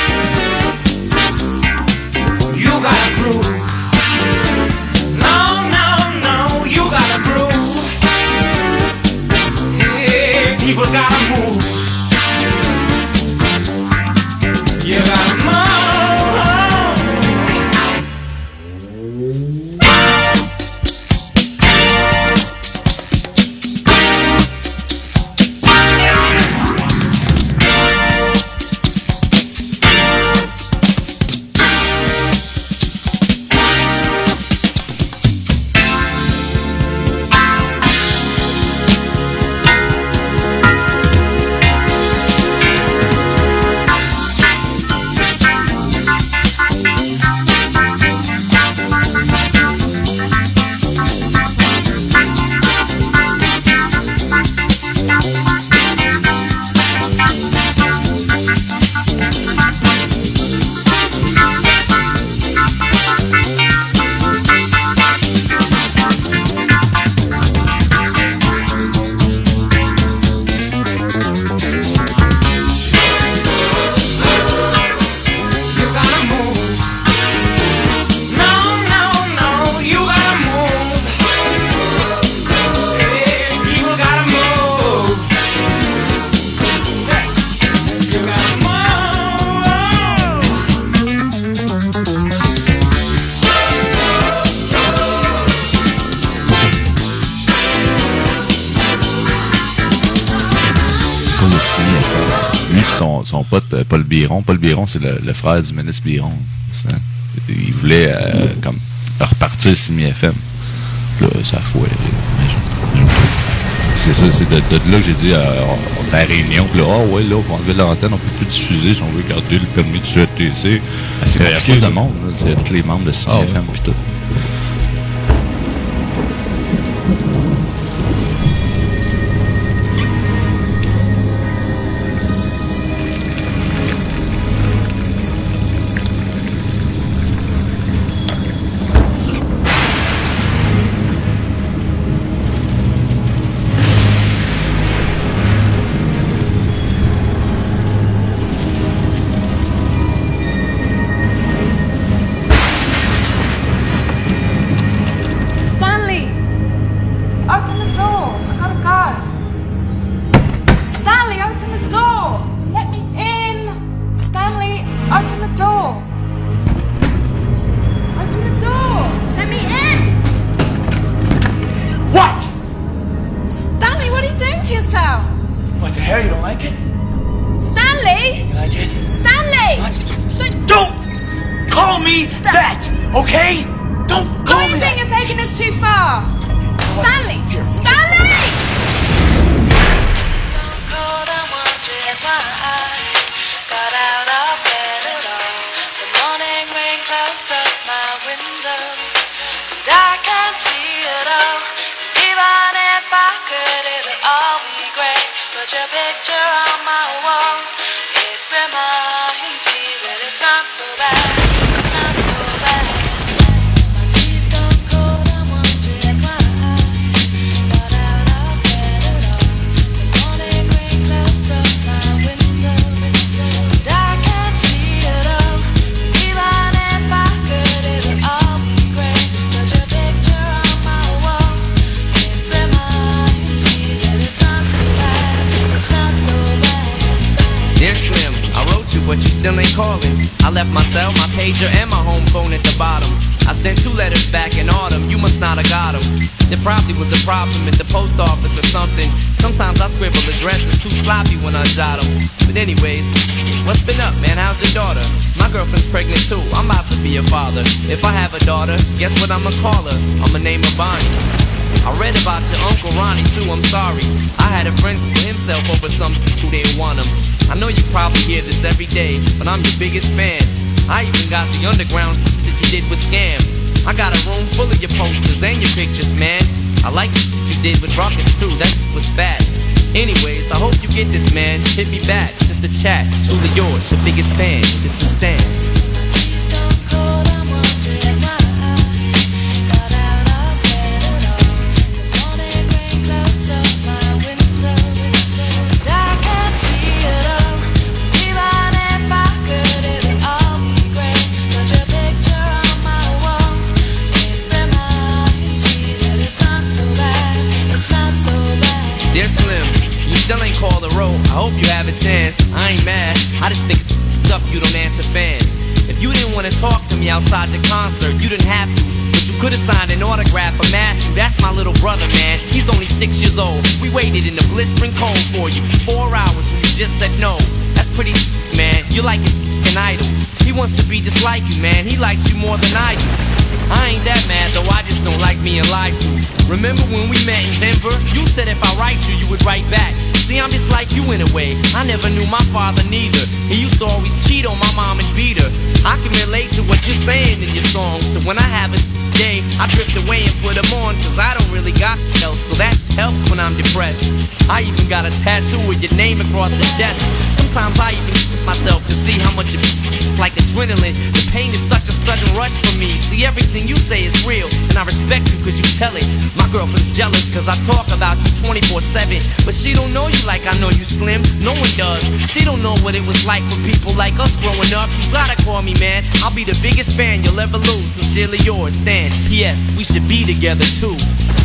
S3: You got a groove. No, no, no, you got a groove. Yeah, people gotta move. You gotta move.
S10: Son pote Paul Biron. Paul Biron, c'est le frère du ministre Biron. Il voulait comme repartir Simi FM. Là, ça fouait. C'est ça, c'est de là que j'ai dit on est à la réunion, puis là, ouais, là, on va enlever l'antenne, on peut plus diffuser si on veut garder le permis de CRTC. C'est il y a tout le monde, il y a tous les membres de Simi FM puis tout.
S14: What the hell, you don't like it? Stanley!
S15: I did.
S14: Stanley!
S15: Don't call me that, okay? Don't call me
S14: Don't you think
S15: that.
S14: you're taking this too far? Stanley! Stanley!
S6: Got out of bed at all. The morning rain clouds up my window, and I can't see it all. Even if I could, it would all be great. Put your picture on my wall. It reminds me that it's not so bad. It's not so bad. My tea's gone cold. I'm wondering why I got out of bed at all. The morning rain clouds up my window, and I can't see it all. Even if I could, it would all be great. Put your picture on my wall. It reminds me that it's not so bad. It's not so bad.
S16: Dear Slim, I wrote you, but you still ain't calling. I left my cell, my pager, and my home phone at the bottom. I sent 2 letters back in autumn, you must not have got them. There probably was a problem at the post office or something. Sometimes I scribble addresses too sloppy when I jot them. But anyways, what's been up, man? How's your daughter? My girlfriend's pregnant too, I'm about to be a father. If I have a daughter, guess what I'ma call her? I'ma name her Bonnie. I read about your Uncle Ronnie too, I'm sorry. I had a friend kill himself over some who didn't want him. I know you probably hear this every day, but I'm your biggest fan. I even got the underground that you did with Scam. I got a room full of your posters and your pictures, man. I like what you did with Ruckus too, that was fat. Anyways, I hope you get this, man. Hit me back, just a chat. Truly yours, your biggest fan. This is Stan. Dear Slim, you still ain't called a row. I hope you have a chance. I ain't mad. I just think it's up you don't answer fans. If you didn't want to talk to me outside the concert, you didn't have to. But you could have signed an autograph for Matthew. That's my little brother, man. He's only 6 years old. We waited in the blistering cold for you 4 hours and you just said no. That's pretty, man. You're like an idol. He wants to be just like you, man. He likes you more than I do. I ain't that mad, though I just don't like being lied to. Remember when we met in Denver? You said if I write you would write back. See, I'm just like you in a way. I never knew my father neither. He used to always cheat on my mom and beat her. I can relate to what you're saying in your songs. So when I have a day, I drift away and put them on, cause I don't really got else. So that helps when I'm depressed. I even got a tattoo with your name across the chest. Sometimes I even myself to see how much it's like adrenaline. The pain is such a sudden rush for me. See, everything you say is real, and I respect you cause you tell it. My girlfriend's jealous cause I talk about you 24/7. But she don't know you like I know you, Slim. No one does. She don't know what it was like for people like us growing up. You gotta call me, man. I'll be the biggest fan you'll ever lose. Sincerely yours, Stan. P.S. We should be together too.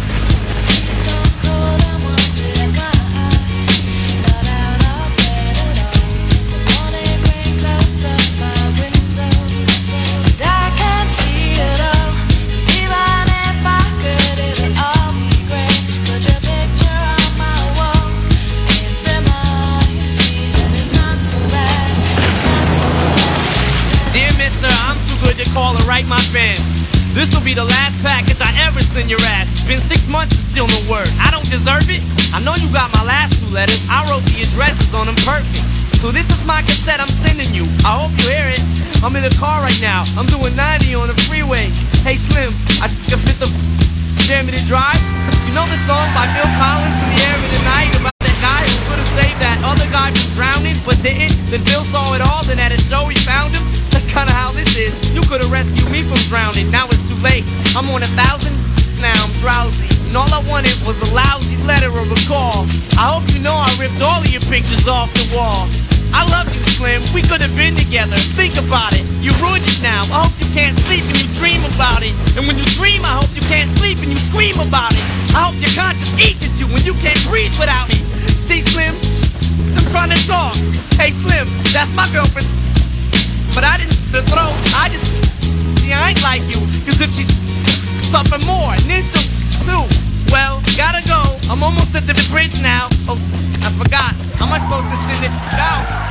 S16: Call and write my fans. This'll be the last package I ever send your ass. It's been 6 months and still no word. I don't deserve it. I know you got my last 2 letters. I wrote the addresses on them perfect. So this is my cassette I'm sending you. I hope you hear it. I'm in the car right now. I'm doing 90 on the freeway. Hey Slim, I can fit the Jam to Drive. You know the song by Phil Collins, In the Air of the Night, about that guy who could have saved that other guy from drowning but didn't. Then Phil saw it all, then at a show he found him. That's kinda how this is. You could've rescued me from drowning. Now it's too late. I'm on 1,000. Now I'm drowsy. And all I wanted was a lousy letter or a call. I hope you know I ripped all of your pictures off the wall. I love you, Slim. We could've been together. Think about it. You ruined it now. I hope you can't sleep and you dream about it. And when you dream, I hope you can't sleep and you scream about it. I hope your conscience eats at you when you can't breathe without me. See, Slim? I'm trying to talk. Hey, Slim, that's my girlfriend. But I didn't throw, I just, see, I ain't like you. Cause if she's suffering more, and then she'll too. Well, gotta go. I'm almost at the bridge now. Oh, I forgot. How am I supposed to send it out?